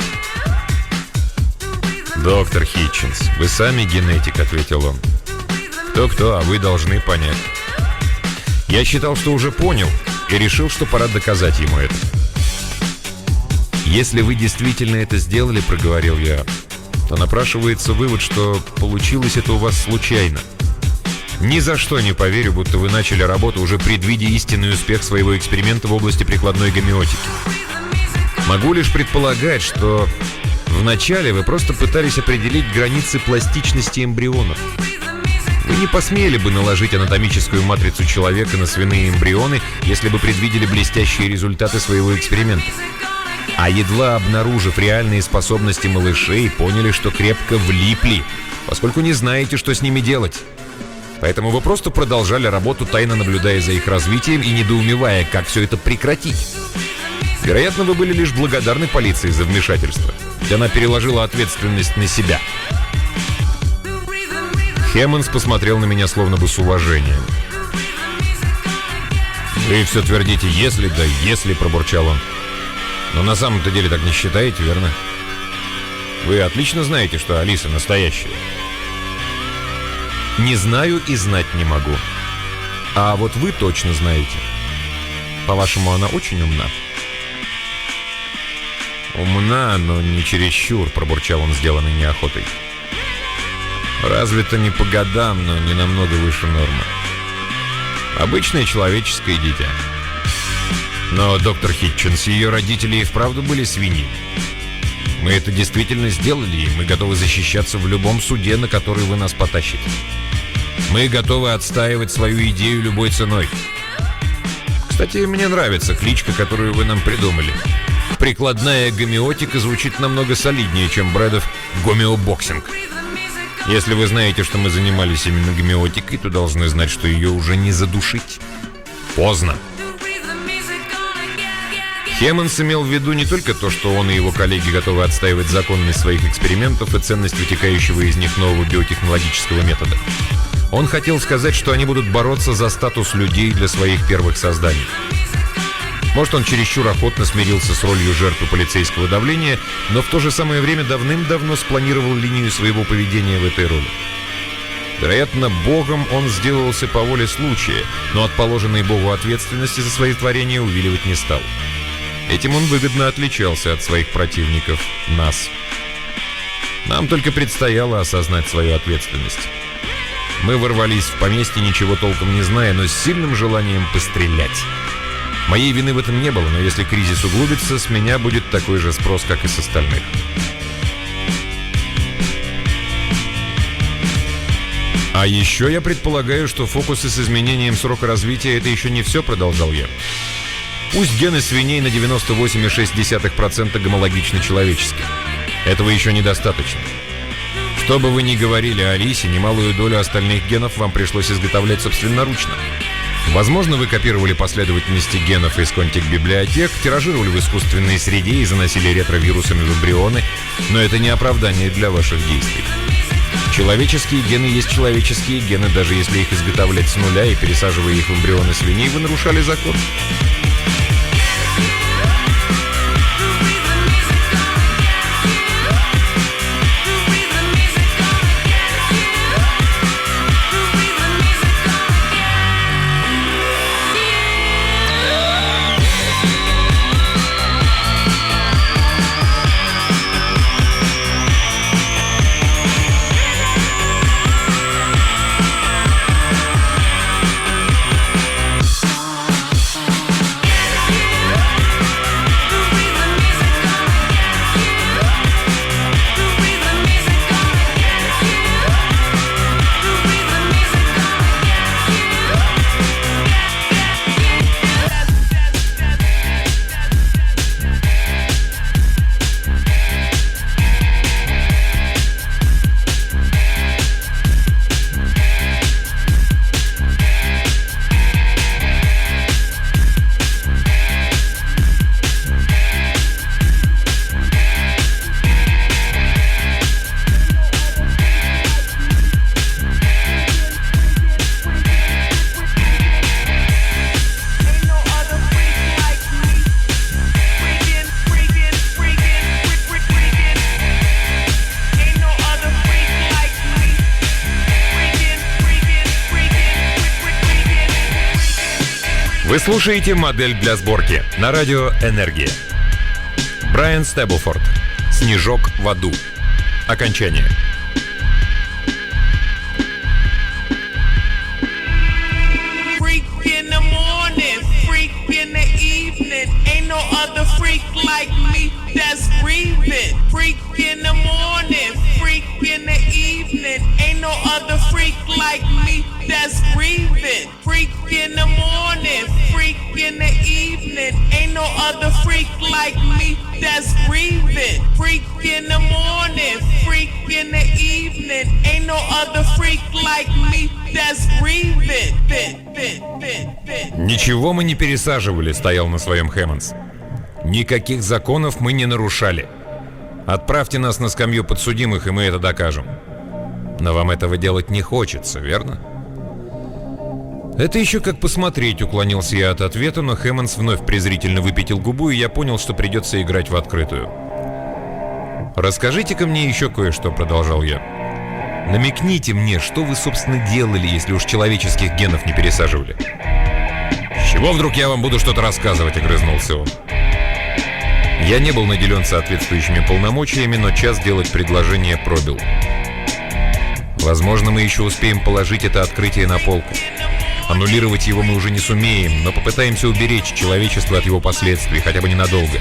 «Доктор Хитчинс, вы сами генетик», — ответил он. «Кто-кто, а вы должны понять». Я считал, что уже понял, и решил, что пора доказать ему это. «Если вы действительно это сделали, — проговорил я, — то напрашивается вывод, что получилось это у вас случайно. Ни за что не поверю, будто вы начали работу, уже предвидя истинный успех своего эксперимента в области прикладной гомеотики. Могу лишь предполагать, что вначале вы просто пытались определить границы пластичности эмбрионов. Вы не посмели бы наложить анатомическую матрицу человека на свиные эмбрионы, если бы предвидели блестящие результаты своего эксперимента. А едва обнаружив реальные способности малышей, поняли, что крепко влипли, поскольку не знаете, что с ними делать. Поэтому вы просто продолжали работу, тайно наблюдая за их развитием и недоумевая, как все это прекратить. Вероятно, вы были лишь благодарны полиции за вмешательство, ведь она переложила ответственность на себя». Хэммондс посмотрел на меня словно бы с уважением. «Вы все твердите «если», да «если», — пробурчал он. «Но на самом-то деле так не считаете, верно? Вы отлично знаете, что Алиса настоящая». «Не знаю и знать не могу. А вот вы точно знаете. По-вашему, она очень умна?» «Умна, но не чересчур», — пробурчал он, сделанный неохотой. «Разве-то не по годам, но не намного выше нормы. Обычное человеческое дитя. Но, доктор Хитчинс, ее родители и вправду были свиньи. Мы это действительно сделали, и мы готовы защищаться в любом суде, на который вы нас потащите. Мы готовы отстаивать свою идею любой ценой. Кстати, мне нравится кличка, которую вы нам придумали. Прикладная гомеотика звучит намного солиднее, чем Брэдов гомеобоксинг. Если вы знаете, что мы занимались именно гомеотикой, то должны знать, что ее уже не задушить. Поздно». Хэммондс имел в виду не только то, что он и его коллеги готовы отстаивать законность своих экспериментов и ценность вытекающего из них нового биотехнологического метода. Он хотел сказать, что они будут бороться за статус людей для своих первых созданий. Может, он чересчур охотно смирился с ролью жертвы полицейского давления, но в то же самое время давным-давно спланировал линию своего поведения в этой роли. Вероятно, Богом он сделался по воле случая, но от положенной Богу ответственности за свои творения увиливать не стал. Этим он выгодно отличался от своих противников, нас. Нам только предстояло осознать свою ответственность. Мы ворвались в поместье, ничего толком не зная, но с сильным желанием пострелять. Моей вины в этом не было, но если кризис углубится, с меня будет такой же спрос, как и с остальных. А еще я предполагаю, что фокусы с изменением срока развития — это еще не все, продолжал я. Пусть гены свиней на девяносто восемь целых шесть десятых процента гомологичны человеческим. Этого еще недостаточно. Что бы вы ни говорили о Алисе, немалую долю остальных генов вам пришлось изготовлять собственноручно. Возможно, вы копировали последовательности генов из контик-библиотек, тиражировали в искусственной среде и заносили ретровирусами в эмбрионы, но это не оправдание для ваших действий. Человеческие гены есть человеческие гены, даже если их изготовлять с нуля и пересаживая их в эмбрионы свиней, вы нарушали закон. Вы слушаете «Модель для сборки» на радио «Энергия». Брайан Стеблфорд. «Снежок в аду». Окончание. That's breathing. Freak in the morning, freak in the evening. Ain't no other freak like me. That's breathing. Freak in the morning, freak in the evening. Ain't no other freak like me. That's breathing. Ничего мы не пересаживали, стоял на своем Хэммондс. Никаких законов мы не нарушали. Отправьте нас на скамью подсудимых, и мы это докажем. Но вам этого делать не хочется, верно? Это еще как посмотреть, уклонился я от ответа, но Хэммондс вновь презрительно выпятил губу, и я понял, что придется играть в открытую. «Расскажите-ка мне еще кое-что», — продолжал я. «Намекните мне, что вы, собственно, делали, если уж человеческих генов не пересаживали?» «С чего вдруг я вам буду что-то рассказывать?» — огрызнулся он. Я не был наделен соответствующими полномочиями, но час делать предложение пробил. Возможно, мы еще успеем положить это открытие на полку. Аннулировать его мы уже не сумеем, но попытаемся уберечь человечество от его последствий, хотя бы ненадолго.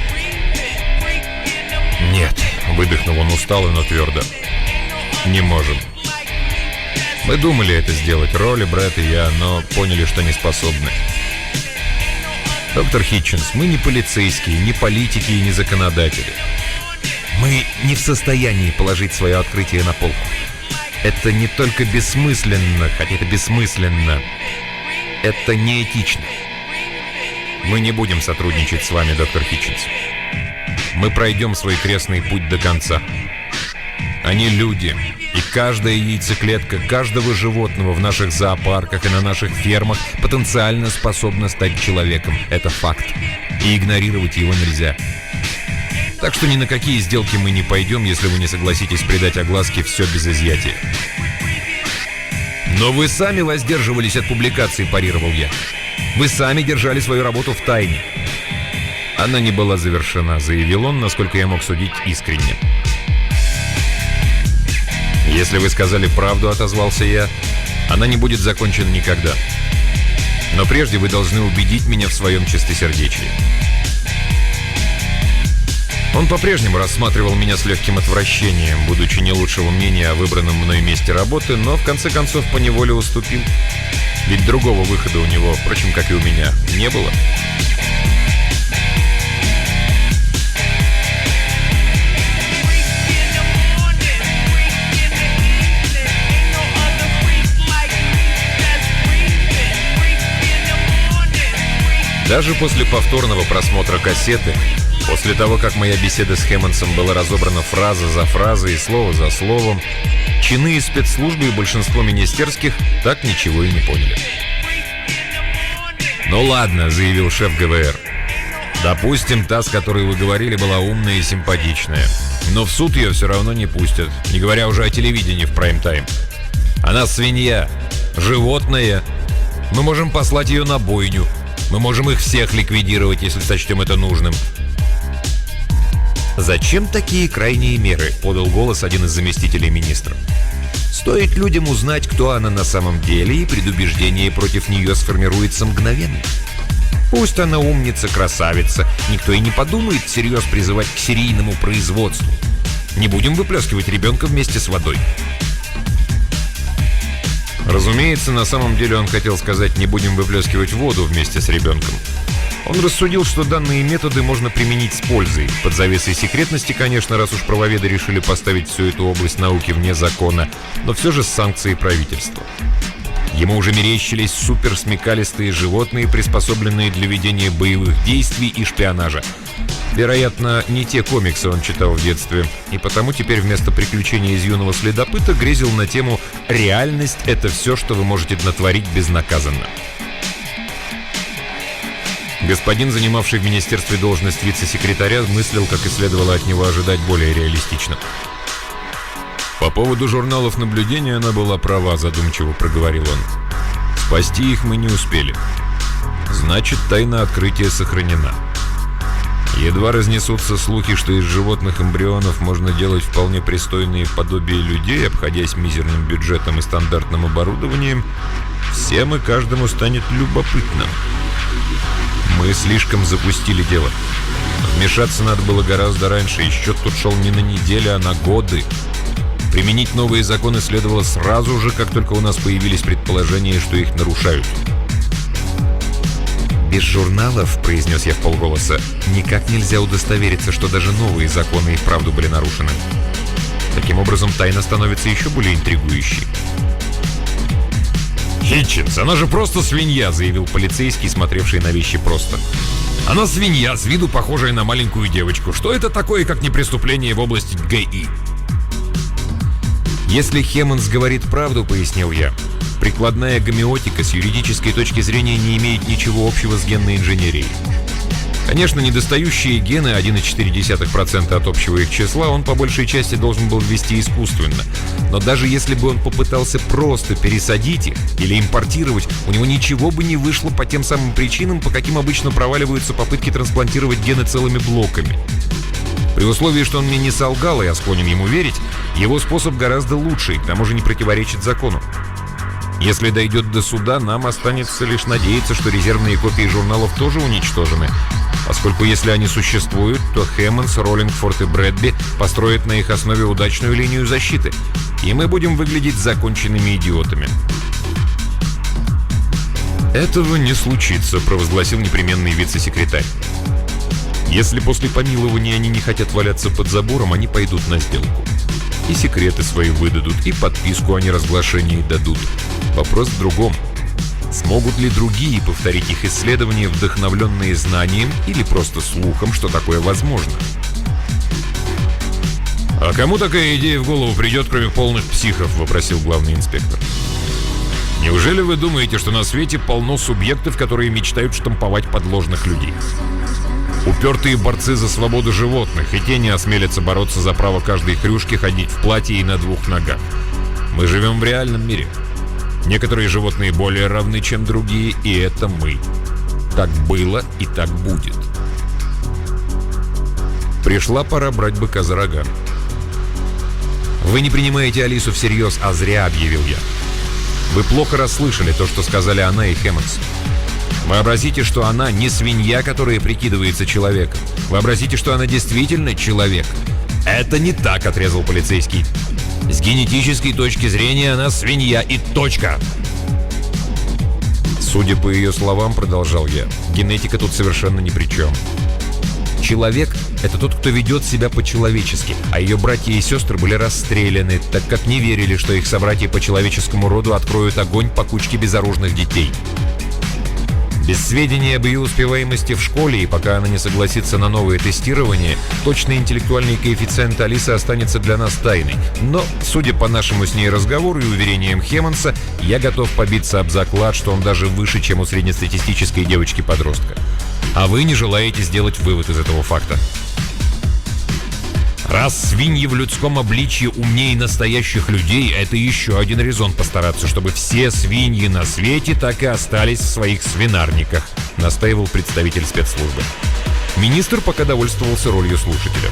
«Нет», — выдохнул он устало, но твердо. «Не можем. Мы думали это сделать, Ролли, Брэд и я, но поняли, что не способны. Доктор Хитчинс, мы не полицейские, не политики и не законодатели. Мы не в состоянии положить свое открытие на полку. Это не только бессмысленно, хотя это бессмысленно. Это неэтично. Мы не будем сотрудничать с вами, доктор Хитчинс. Мы пройдем свой крестный путь до конца. Они люди, и каждая яйцеклетка каждого животного в наших зоопарках и на наших фермах потенциально способна стать человеком. Это факт. И игнорировать его нельзя. Так что ни на какие сделки мы не пойдем, если вы не согласитесь придать огласке все без изъятия. «Но вы сами воздерживались от публикации», – парировал я. «Вы сами держали свою работу в тайне». «Она не была завершена», – заявил он, насколько я мог судить, искренне. «Если вы сказали правду», – отозвался я, – «она не будет закончена никогда. Но прежде вы должны убедить меня в своем чистосердечии». Он по-прежнему рассматривал меня с легким отвращением, будучи не лучшего мнения о выбранном мной месте работы, но в конце концов поневоле уступил. Ведь другого выхода у него, впрочем, как и у меня, не было. Даже после повторного просмотра кассеты, после того, как моя беседа с Хэммонсом была разобрана фраза за фразой и слово за словом, чины из спецслужбы и большинство министерских так ничего и не поняли. «Ну ладно», — заявил шеф ГВР. «Допустим, та, с которой вы говорили, была умная и симпатичная. Но в суд ее все равно не пустят, не говоря уже о телевидении в прайм-тайм. Она свинья, животное. Мы можем послать ее на бойню. Мы можем их всех ликвидировать, если сочтем это нужным». «Зачем такие крайние меры?» — подал голос один из заместителей министра. «Стоит людям узнать, кто она на самом деле, и предубеждение против нее сформируется мгновенно. Пусть она умница, красавица, никто и не подумает всерьез призывать к серийному производству. Не будем выплескивать ребенка вместе с водой». Разумеется, на самом деле он хотел сказать: «не будем выплескивать воду вместе с ребенком». Он рассудил, что данные методы можно применить с пользой. Под завесой секретности, конечно, раз уж правоведы решили поставить всю эту область науки вне закона, но все же с санкцией правительства. Ему уже мерещились суперсмекалистые животные, приспособленные для ведения боевых действий и шпионажа. Вероятно, не те комиксы он читал в детстве, и потому теперь вместо приключений из юного следопыта грезил на тему «реальность — это все, что вы можете натворить безнаказанно». Господин, занимавший в министерстве должность вице-секретаря, мыслил, как и следовало от него ожидать, более реалистично. «По поводу журналов наблюдения она была права», — задумчиво проговорил он. «Спасти их мы не успели. Значит, тайна открытия сохранена. Едва разнесутся слухи, что из животных эмбрионов можно делать вполне пристойные подобия людей, обходясь мизерным бюджетом и стандартным оборудованием, всем и каждому станет любопытно. Мы слишком запустили дело. Вмешаться надо было гораздо раньше, и счет тут шел не на недели, а на годы. Применить новые законы следовало сразу же, как только у нас появились предположения, что их нарушают». «Без журналов, — произнес я вполголоса, — никак нельзя удостовериться, что даже новые законы и вправду были нарушены. Таким образом, тайна становится еще более интригующей». «Хитчинс, она же просто свинья», — заявил полицейский, смотревший на вещи просто. «Она свинья, с виду похожая на маленькую девочку. Что это такое, как не преступление в области ГИ?» «Если Хэммонс говорит правду, — пояснил я, — прикладная гомеотика с юридической точки зрения не имеет ничего общего с генной инженерией. Конечно, недостающие гены, один целых четыре десятых процента от общего их числа, он по большей части должен был ввести искусственно. Но даже если бы он попытался просто пересадить их или импортировать, у него ничего бы не вышло по тем самым причинам, по каким обычно проваливаются попытки трансплантировать гены целыми блоками. При условии, что он мне не солгал, и я склонен ему верить, его способ гораздо лучше и к тому же не противоречит закону. Если дойдет до суда, нам останется лишь надеяться, что резервные копии журналов тоже уничтожены, поскольку если они существуют, то Хэммонс, Роллингфорд и Брэдби построят на их основе удачную линию защиты, и мы будем выглядеть законченными идиотами». «Этого не случится», — провозгласил непременный вице-секретарь. «Если после помилования они не хотят валяться под забором, они пойдут на сделку. И секреты свои выдадут, и подписку о неразглашении дадут. Вопрос в другом. Смогут ли другие повторить их исследования, вдохновленные знанием или просто слухом, что такое возможно?» «А кому такая идея в голову придет, кроме полных психов?» — вопросил главный инспектор. «Неужели вы думаете, что на свете полно субъектов, которые мечтают штамповать подложных людей? Упертые борцы за свободу животных, и те не осмелятся бороться за право каждой хрюшки ходить в платье и на двух ногах. Мы живем в реальном мире. Некоторые животные более равны, чем другие, и это мы. Так было и так будет». Пришла пора брать быка за рога. «Вы не принимаете Алису всерьез, а зря», — объявил я. «Вы плохо расслышали то, что сказали она и Хэммонс. Вообразите, что она не свинья, которая прикидывается человеком. Вообразите, что она действительно человек». «Это не так», — отрезал полицейский. «С генетической точки зрения она свинья и точка». «Судя по ее словам, — продолжал я, — генетика тут совершенно ни при чем. Человек — это тот, кто ведет себя по-человечески, а ее братья и сестры были расстреляны, так как не верили, что их собратья по человеческому роду откроют огонь по кучке безоружных детей. Без сведений об ее успеваемости в школе, и пока она не согласится на новое тестирование, точный интеллектуальный коэффициент Алисы останется для нас тайной. Но, судя по нашему с ней разговору и уверениям Хэммонса, я готов побиться об заклад, что он даже выше, чем у среднестатистической девочки-подростка. А вы не желаете сделать вывод из этого факта. Раз свиньи в людском обличье умнее настоящих людей, это еще один резон постараться, чтобы все свиньи на свете так и остались в своих свинарниках, настаивал представитель спецслужбы. Министр пока довольствовался ролью слушателя.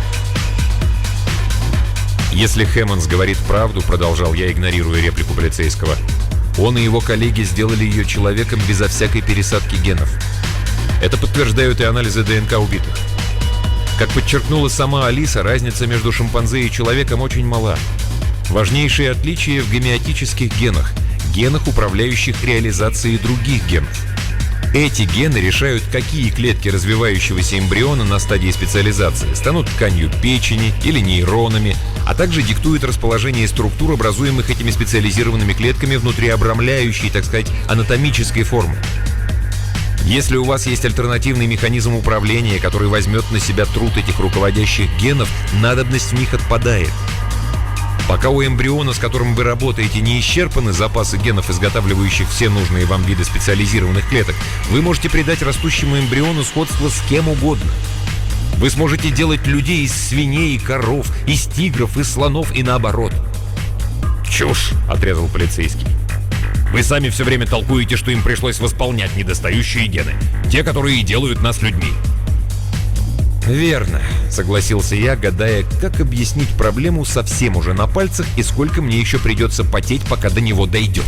Если Хэммонс говорит правду, продолжал я, игнорируя реплику полицейского, он и его коллеги сделали ее человеком безо всякой пересадки генов. Это подтверждают и анализы ДНК убитых. Как подчеркнула сама Алиса, разница между шимпанзе и человеком очень мала. Важнейшее отличие в гомеотических генах, генах, управляющих реализацией других генов. Эти гены решают, какие клетки развивающегося эмбриона на стадии специализации станут тканью печени или нейронами, а также диктуют расположение структур, образуемых этими специализированными клетками внутри обрамляющей, так сказать, анатомической формы. Если у вас есть альтернативный механизм управления, который возьмет на себя труд этих руководящих генов, надобность в них отпадает. Пока у эмбриона, с которым вы работаете, не исчерпаны запасы генов, изготавливающих все нужные вам виды специализированных клеток, вы можете придать растущему эмбриону сходство с кем угодно. Вы сможете делать людей из свиней и коров, из тигров, из слонов и наоборот. «Чушь!» — отрезал полицейский. «Вы сами все время толкуете, что им пришлось восполнять недостающие гены, те, которые и делают нас людьми». «Верно», — согласился я, гадая, как объяснить проблему совсем уже на пальцах и сколько мне еще придется потеть, пока до него дойдет.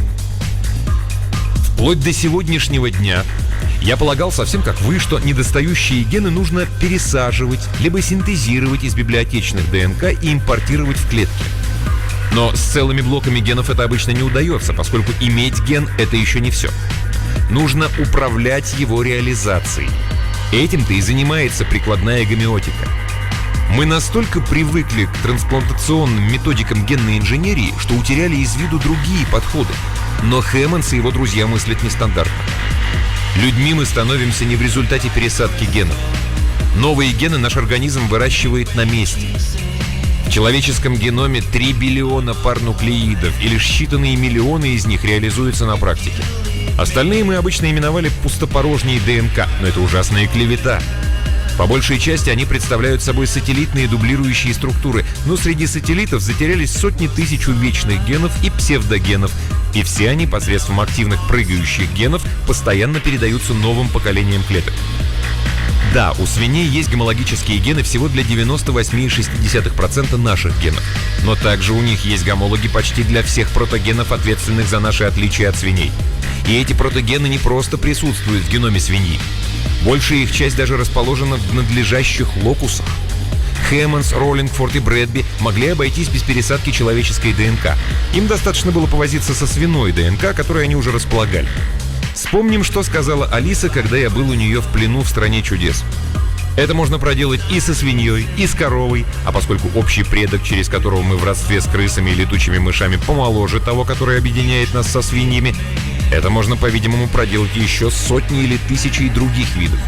Вплоть до сегодняшнего дня я полагал, совсем как вы, что недостающие гены нужно пересаживать, либо синтезировать из библиотечных ДНК и импортировать в клетки. Но с целыми блоками генов это обычно не удается, поскольку иметь ген — это еще не все. Нужно управлять его реализацией. Этим-то и занимается прикладная гомеотика. Мы настолько привыкли к трансплантационным методикам генной инженерии, что утеряли из виду другие подходы. Но Хэммонс и его друзья мыслят нестандартно. Людьми мы становимся не в результате пересадки генов. Новые гены наш организм выращивает на месте. В человеческом геноме три биллиона пар нуклеидов, и лишь считанные миллионы из них реализуются на практике. Остальные мы обычно именовали пустопорожней ДНК, но это ужасная клевета. По большей части они представляют собой сателлитные дублирующие структуры, но среди сателлитов затерялись сотни тысяч увечных генов и псевдогенов, и все они посредством активных прыгающих генов постоянно передаются новым поколениям клеток. Да, у свиней есть гомологические гены всего для девяносто восемь целых шесть десятых процента наших генов, но также у них есть гомологи почти для всех протогенов, ответственных за наши отличия от свиней. И эти протогены не просто присутствуют в геноме свиньи. Большая их часть даже расположена в надлежащих локусах. Хэммонс, Роллингфорд и Брэдби могли обойтись без пересадки человеческой ДНК. Им достаточно было повозиться со свиной ДНК, которой они уже располагали. Вспомним, что сказала Алиса, когда я был у нее в плену в «Стране чудес». Это можно проделать и со свиньей, и с коровой, а поскольку общий предок, через которого мы в родстве с крысами и летучими мышами, помоложе того, который объединяет нас со свиньями, это можно, по-видимому, проделать еще сотни или тысячи других видов.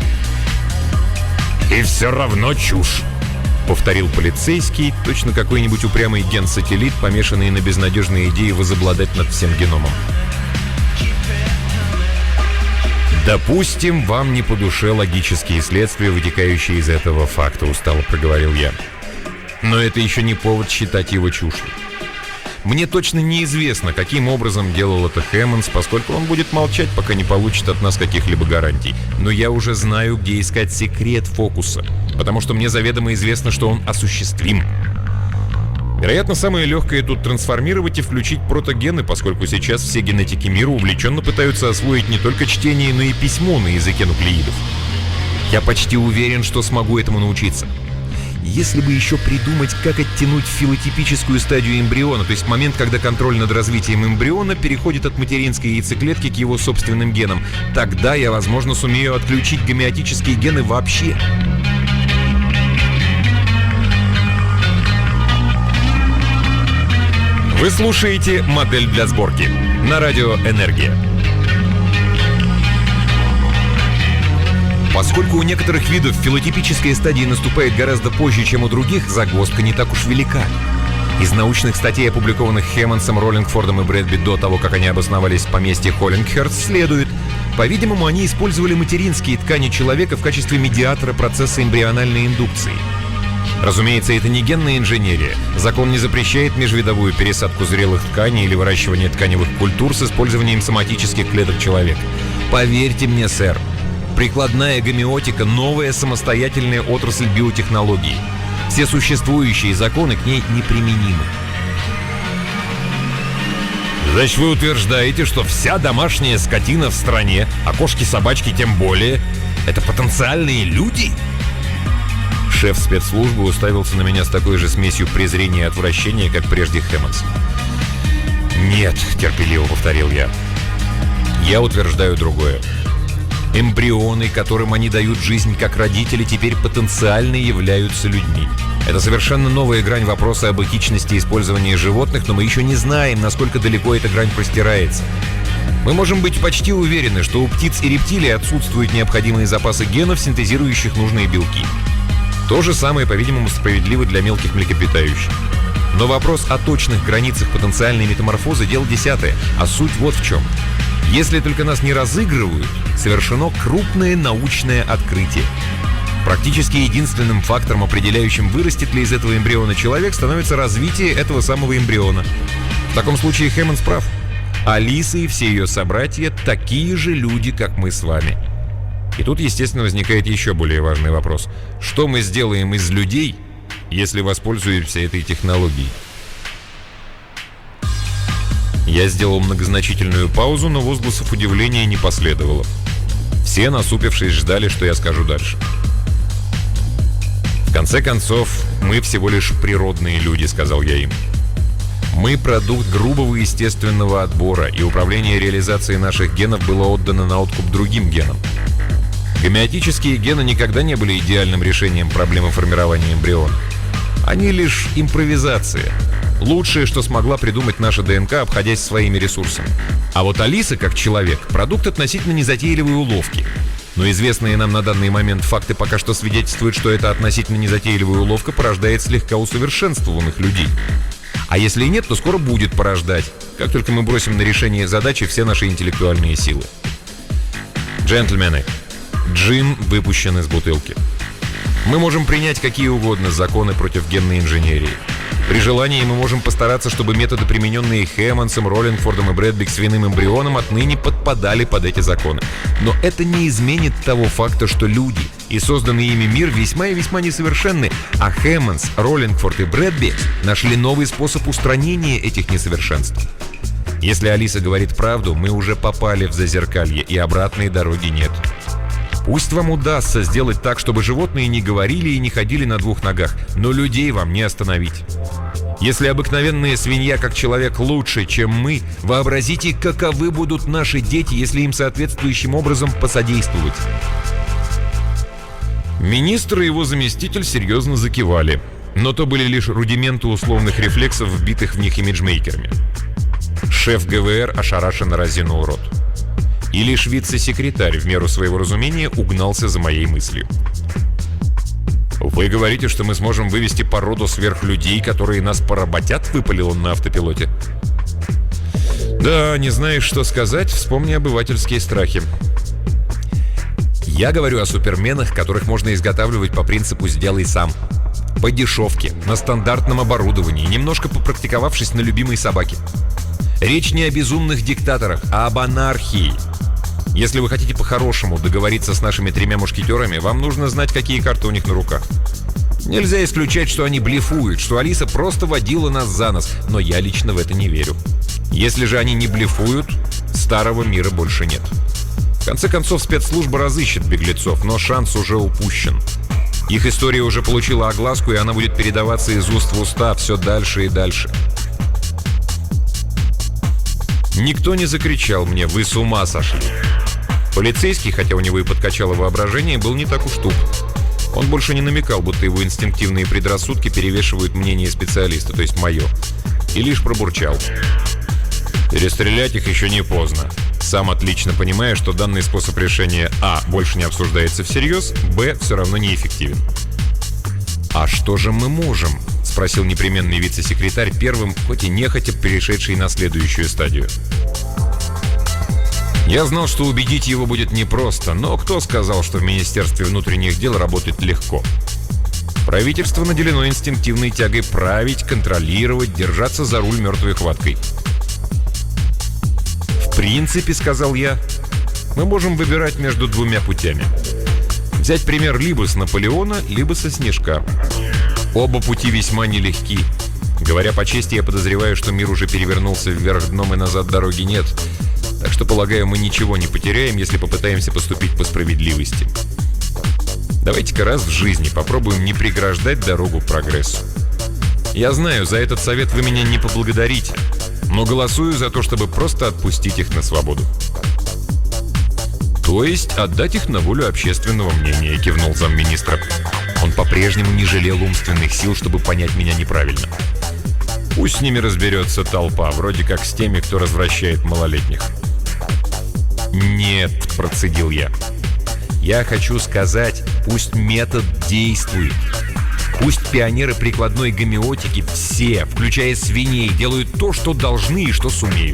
«И все равно чушь», — повторил полицейский, точно какой-нибудь упрямый ген-сателлит, помешанный на безнадежной идее возобладать над всем геномом. «Допустим, вам не по душе логические следствия, вытекающие из этого факта», — устало проговорил я. «Но это еще не повод считать его чушью. Мне точно неизвестно, каким образом делал это Хэммонс, поскольку он будет молчать, пока не получит от нас каких-либо гарантий. Но я уже знаю, где искать секрет фокуса, потому что мне заведомо известно, что он осуществим. Вероятно, самое легкое тут трансформировать и включить протогены, поскольку сейчас все генетики мира увлеченно пытаются освоить не только чтение, но и письмо на языке нуклеидов. Я почти уверен, что смогу этому научиться. Если бы еще придумать, как оттянуть филотипическую стадию эмбриона, то есть момент, когда контроль над развитием эмбриона переходит от материнской яйцеклетки к его собственным генам, тогда я, возможно, сумею отключить гомеотические гены вообще. Вы слушаете «Модель для сборки» на радио «Энергия». Поскольку у некоторых видов филотипическая стадия наступает гораздо позже, чем у других, загвоздка не так уж велика. Из научных статей, опубликованных Хэммонсом, Роллингфордом и Брэдби до того, как они обосновались в поместье Холлингхерст, следует: по-видимому, они использовали материнские ткани человека в качестве медиатора процесса эмбриональной индукции. Разумеется, это не генная инженерия. Закон не запрещает межвидовую пересадку зрелых тканей или выращивание тканевых культур с использованием соматических клеток человека. Поверьте мне, сэр, прикладная гомеотика – новая самостоятельная отрасль биотехнологий. Все существующие законы к ней неприменимы. Значит, вы утверждаете, что вся домашняя скотина в стране, а кошки-собачки тем более, это потенциальные люди? Шеф спецслужбы уставился на меня с такой же смесью презрения и отвращения, как прежде Хэммонс. «Нет», — терпеливо повторил я. «Я утверждаю другое. Эмбрионы, которым они дают жизнь как родители, теперь потенциально являются людьми. Это совершенно новая грань вопроса об этичности использования животных, но мы еще не знаем, насколько далеко эта грань простирается. Мы можем быть почти уверены, что у птиц и рептилий отсутствуют необходимые запасы генов, синтезирующих нужные белки. То же самое, по-видимому, справедливо для мелких млекопитающих. Но вопрос о точных границах потенциальной метаморфозы – дело десятое, а суть вот в чем. Если только нас не разыгрывают, совершено крупное научное открытие. Практически единственным фактором, определяющим, вырастет ли из этого эмбриона человек, становится развитие этого самого эмбриона. В таком случае Хэммонс прав. Алиса и все ее собратья – такие же люди, как мы с вами. И тут, естественно, возникает еще более важный вопрос. Что мы сделаем из людей, если воспользуемся этой технологией? Я сделал многозначительную паузу, но возгласов удивления не последовало. Все, насупившись, ждали, что я скажу дальше. «В конце концов, мы всего лишь природные люди», — сказал я им. «Мы продукт грубого естественного отбора, и управление реализацией наших генов было отдано на откуп другим генам. Гомеотические гены никогда не были идеальным решением проблемы формирования эмбриона. Они лишь импровизация. Лучшее, что смогла придумать наша ДНК, обходясь своими ресурсами. А вот Алиса, как человек, продукт относительно незатейливой уловки. Но известные нам на данный момент факты пока что свидетельствуют, что эта относительно незатейливая уловка порождает слегка усовершенствованных людей. А если и нет, то скоро будет порождать, как только мы бросим на решение задачи все наши интеллектуальные силы. Джентльмены, джин выпущен из бутылки. Мы можем принять какие угодно законы против генной инженерии. При желании мы можем постараться, чтобы методы, примененные Хэммонсом, Роллингфордом и Брэдби к свиным эмбрионам, отныне подпадали под эти законы. Но это не изменит того факта, что люди и созданный ими мир весьма и весьма несовершенны, а Хэммонс, Роллингфорд и Брэдби нашли новый способ устранения этих несовершенств. Если Алиса говорит правду, мы уже попали в зазеркалье, и обратной дороги нет. Пусть вам удастся сделать так, чтобы животные не говорили и не ходили на двух ногах, но людей вам не остановить. Если обыкновенная свинья как человек лучше, чем мы, вообразите, каковы будут наши дети, если им соответствующим образом посодействовать. Министр и его заместитель серьезно закивали, но то были лишь рудименты условных рефлексов, вбитых в них имиджмейкерами. Шеф ГВР ошарашенно разинул рот. И лишь вице-секретарь в меру своего разумения угнался за моей мыслью. «Вы говорите, что мы сможем вывести породу сверхлюдей, которые нас поработят?» — выпалил он на автопилоте. «Да, не знаешь, что сказать, вспомни обывательские страхи». Я говорю о суперменах, которых можно изготавливать по принципу «сделай сам». По дешевке, на стандартном оборудовании, немножко попрактиковавшись на любимой собаке. Речь не о безумных диктаторах, а об анархии. Если вы хотите по-хорошему договориться с нашими тремя мушкетерами, вам нужно знать, какие карты у них на руках. Нельзя исключать, что они блефуют, что Алиса просто водила нас за нос, но я лично в это не верю. Если же они не блефуют, старого мира больше нет. В конце концов, спецслужба разыщет беглецов, но шанс уже упущен. Их история уже получила огласку, и она будет передаваться из уст в уста все дальше и дальше. Никто не закричал мне: «Вы с ума сошли!» Полицейский, хотя у него и подкачало воображение, был не так уж туп. Он больше не намекал, будто его инстинктивные предрассудки перевешивают мнение специалиста, то есть мое, и лишь пробурчал: «Перестрелять их еще не поздно. сам отлично понимая, что данный способ решения а. больше не обсуждается всерьез, б. все равно неэффективен. «А что же мы можем?» — спросил непременный вице-секретарь первым, хоть и нехотя перешедший на следующую стадию. Я знал, что убедить его будет непросто, но кто сказал, что в Министерстве внутренних дел работать легко? Правительство наделено инстинктивной тягой править, контролировать, держаться за руль мертвой хваткой. «В принципе, — сказал я, — мы можем выбирать между двумя путями. Взять пример либо с Наполеона, либо со Снежка. Оба пути весьма нелегки. Говоря по чести, я подозреваю, что мир уже перевернулся вверх дном и назад дороги нет. Так что, полагаю, мы ничего не потеряем, если попытаемся поступить по справедливости. Давайте-ка раз в жизни попробуем не преграждать дорогу прогрессу. Я знаю, за этот совет вы меня не поблагодарите, но голосую за то, чтобы просто отпустить их на свободу». «То есть отдать их на волю общественного мнения», — кивнул замминистра. Он по-прежнему не жалел умственных сил, чтобы понять меня неправильно. «Пусть с ними разберется толпа, вроде как с теми, кто развращает малолетних». «Нет», — процедил я. «Я хочу сказать, пусть метод действует. Пусть пионеры прикладной гомеотики все, включая свиней, делают то, что должны и что сумеют».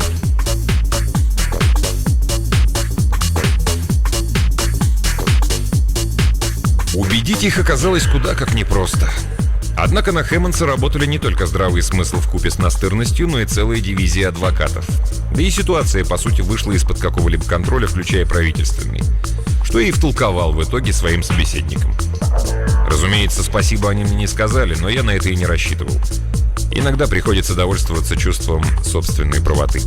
Убедить их оказалось куда как непросто. Однако на Хэммонса работали не только здравый смысл вкупе с настырностью, но и целая дивизия адвокатов. Да и ситуация, по сути, вышла из-под какого-либо контроля, включая правительственный, что и втолковал в итоге своим собеседникам. Разумеется, спасибо они мне не сказали, но я на это и не рассчитывал. Иногда приходится довольствоваться чувством собственной правоты.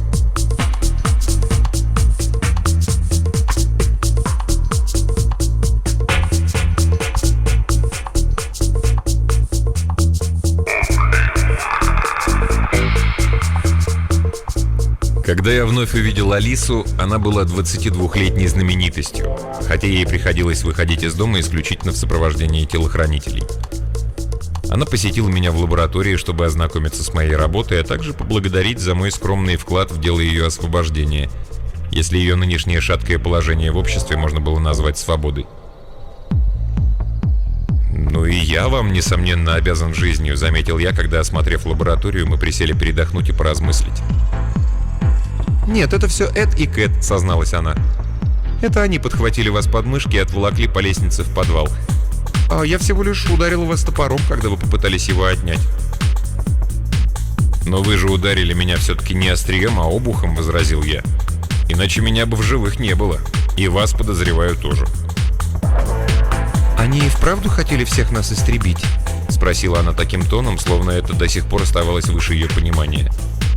Когда я вновь увидел Алису, она была двадцатидвухлетней знаменитостью, хотя ей приходилось выходить из дома исключительно в сопровождении телохранителей. Она посетила меня в лаборатории, чтобы ознакомиться с моей работой, а также поблагодарить за мой скромный вклад в дело ее освобождения, если ее нынешнее шаткое положение в обществе можно было назвать свободой. «Ну и я вам, несомненно, обязан жизнью», — заметил я, когда, осмотрев лабораторию, мы присели передохнуть и поразмыслить. «Нет, это все Эд и Кэт», — созналась она. «Это они подхватили вас под мышки и отволокли по лестнице в подвал. А я всего лишь ударил вас топором, когда вы попытались его отнять». «Но вы же ударили меня все-таки не острием, а обухом», — возразил я. «Иначе меня бы в живых не было. И вас, подозреваю, тоже». «Они и вправду хотели всех нас истребить?» — спросила она таким тоном, словно это до сих пор оставалось выше ее понимания.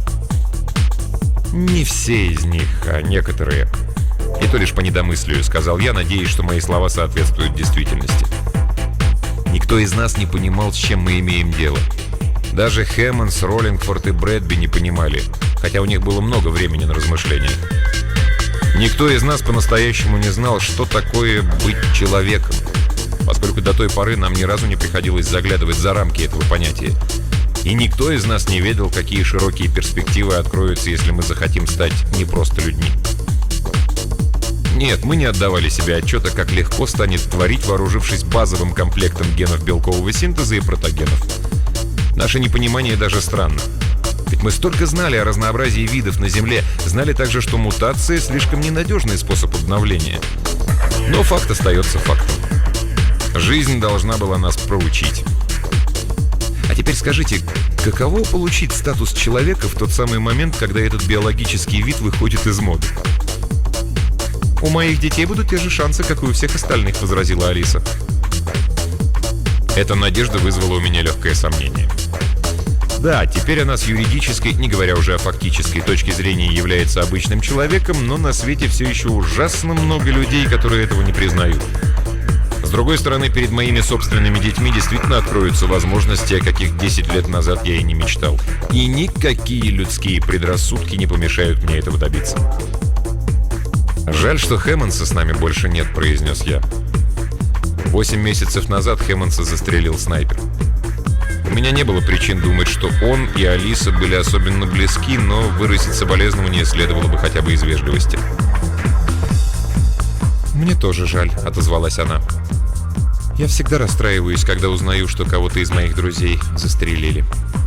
«Не все из них, а некоторые. И то лишь по недомыслию», — сказал я, надеясь, что мои слова соответствуют действительности. Никто из нас не понимал, с чем мы имеем дело. Даже Хэммонс, Роллингфорд и Брэдби не понимали, хотя у них было много времени на размышления. Никто из нас по-настоящему не знал, что такое быть человеком, поскольку до той поры нам ни разу не приходилось заглядывать за рамки этого понятия. И никто из нас не ведал, какие широкие перспективы откроются, если мы захотим стать не просто людьми. Нет, мы не отдавали себе отчета, как легко станет творить, вооружившись базовым комплектом генов белкового синтеза и протогенов. Наше непонимание даже странно. Ведь мы столько знали о разнообразии видов на Земле, знали также, что мутация — слишком ненадежный способ обновления. Но факт остается фактом. Жизнь должна была нас проучить. А теперь скажите, каково получить статус человека в тот самый момент, когда этот биологический вид выходит из моды? «У моих детей будут те же шансы, как и у всех остальных», — возразила Алиса. Эта надежда вызвала у меня легкое сомнение. Да, теперь она с юридической, не говоря уже о фактической точки зрения, является обычным человеком, но на свете все еще ужасно много людей, которые этого не признают. С другой стороны, перед моими собственными детьми действительно откроются возможности, о каких десять лет назад я и не мечтал. И никакие людские предрассудки не помешают мне этого добиться. «Жаль, что Хэммонса с нами больше нет», — произнес я. Восемь месяцев назад Хэммонса застрелил снайпер. У меня не было причин думать, что он и Алиса были особенно близки, но выразить соболезнования следовало бы хотя бы из вежливости. «Мне тоже жаль», — отозвалась она. «Я всегда расстраиваюсь, когда узнаю, что кого-то из моих друзей застрелили».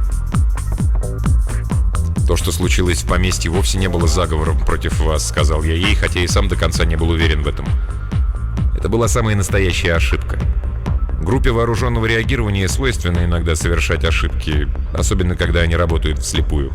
«То, что случилось в поместье, вовсе не было заговором против вас», — сказал я ей, хотя и сам до конца не был уверен в этом. Это была самая настоящая ошибка. Группе вооруженного реагирования свойственно иногда совершать ошибки, особенно когда они работают вслепую.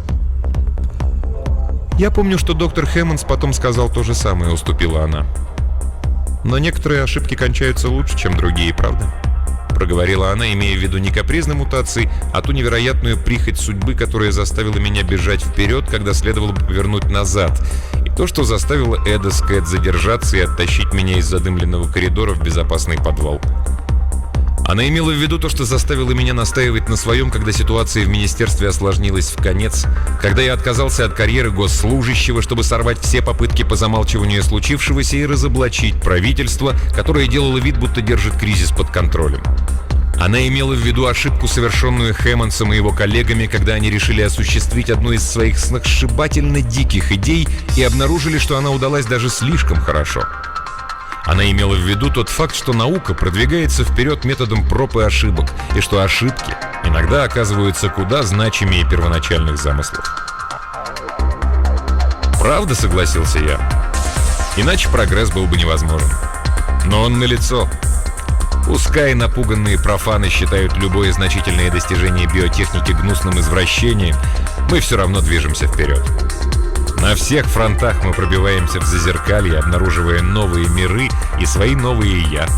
«Я помню, что доктор Хэммондс потом сказал то же самое», — уступила она. «Но некоторые ошибки кончаются лучше, чем другие, правда?» Проговорила она, имея в виду не капризные мутации, а ту невероятную прихоть судьбы, которая заставила меня бежать вперед, когда следовало бы повернуть назад, и то, что заставило Эда с Кэт задержаться и оттащить меня из задымленного коридора в безопасный подвал. Она имела в виду то, что заставило меня настаивать на своем, когда ситуация в министерстве осложнилась в конец, когда я отказался от карьеры госслужащего, чтобы сорвать все попытки по замалчиванию случившегося и разоблачить правительство, которое делало вид, будто держит кризис под контролем. Она имела в виду ошибку, совершенную Хэммондсом и его коллегами, когда они решили осуществить одну из своих сногсшибательно диких идей и обнаружили, что она удалась даже слишком хорошо. Она имела в виду тот факт, что наука продвигается вперед методом проб и ошибок, и что ошибки иногда оказываются куда значимее первоначальных замыслов. «Правда», — согласился я. «Иначе прогресс был бы невозможен. Но он налицо. Пускай напуганные профаны считают любое значительное достижение биотехники гнусным извращением, мы все равно движемся вперед. На всех фронтах мы пробиваемся в зазеркалье, обнаруживая новые миры и свои новые «я».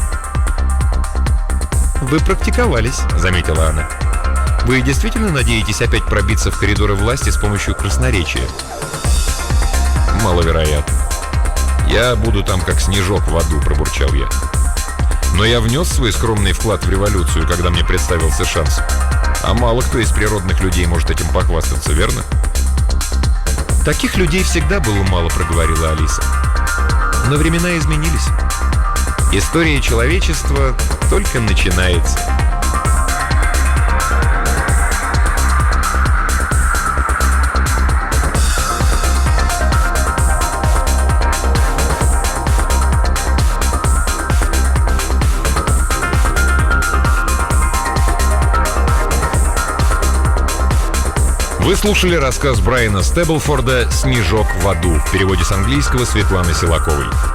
«Вы практиковались», — заметила она. «Вы действительно надеетесь опять пробиться в коридоры власти с помощью красноречия?» «Маловероятно. Я буду там как снежок в аду», — пробурчал я. «Но я внес свой скромный вклад в революцию, когда мне представился шанс. А мало кто из природных людей может этим похвастаться, верно?» «Таких людей всегда было мало», — проговорила Алиса. «Но времена изменились. История человечества только начинается». Вы слушали рассказ Брайана Стеблфорда «Снежок в аду» в переводе с английского Светланы Силаковой.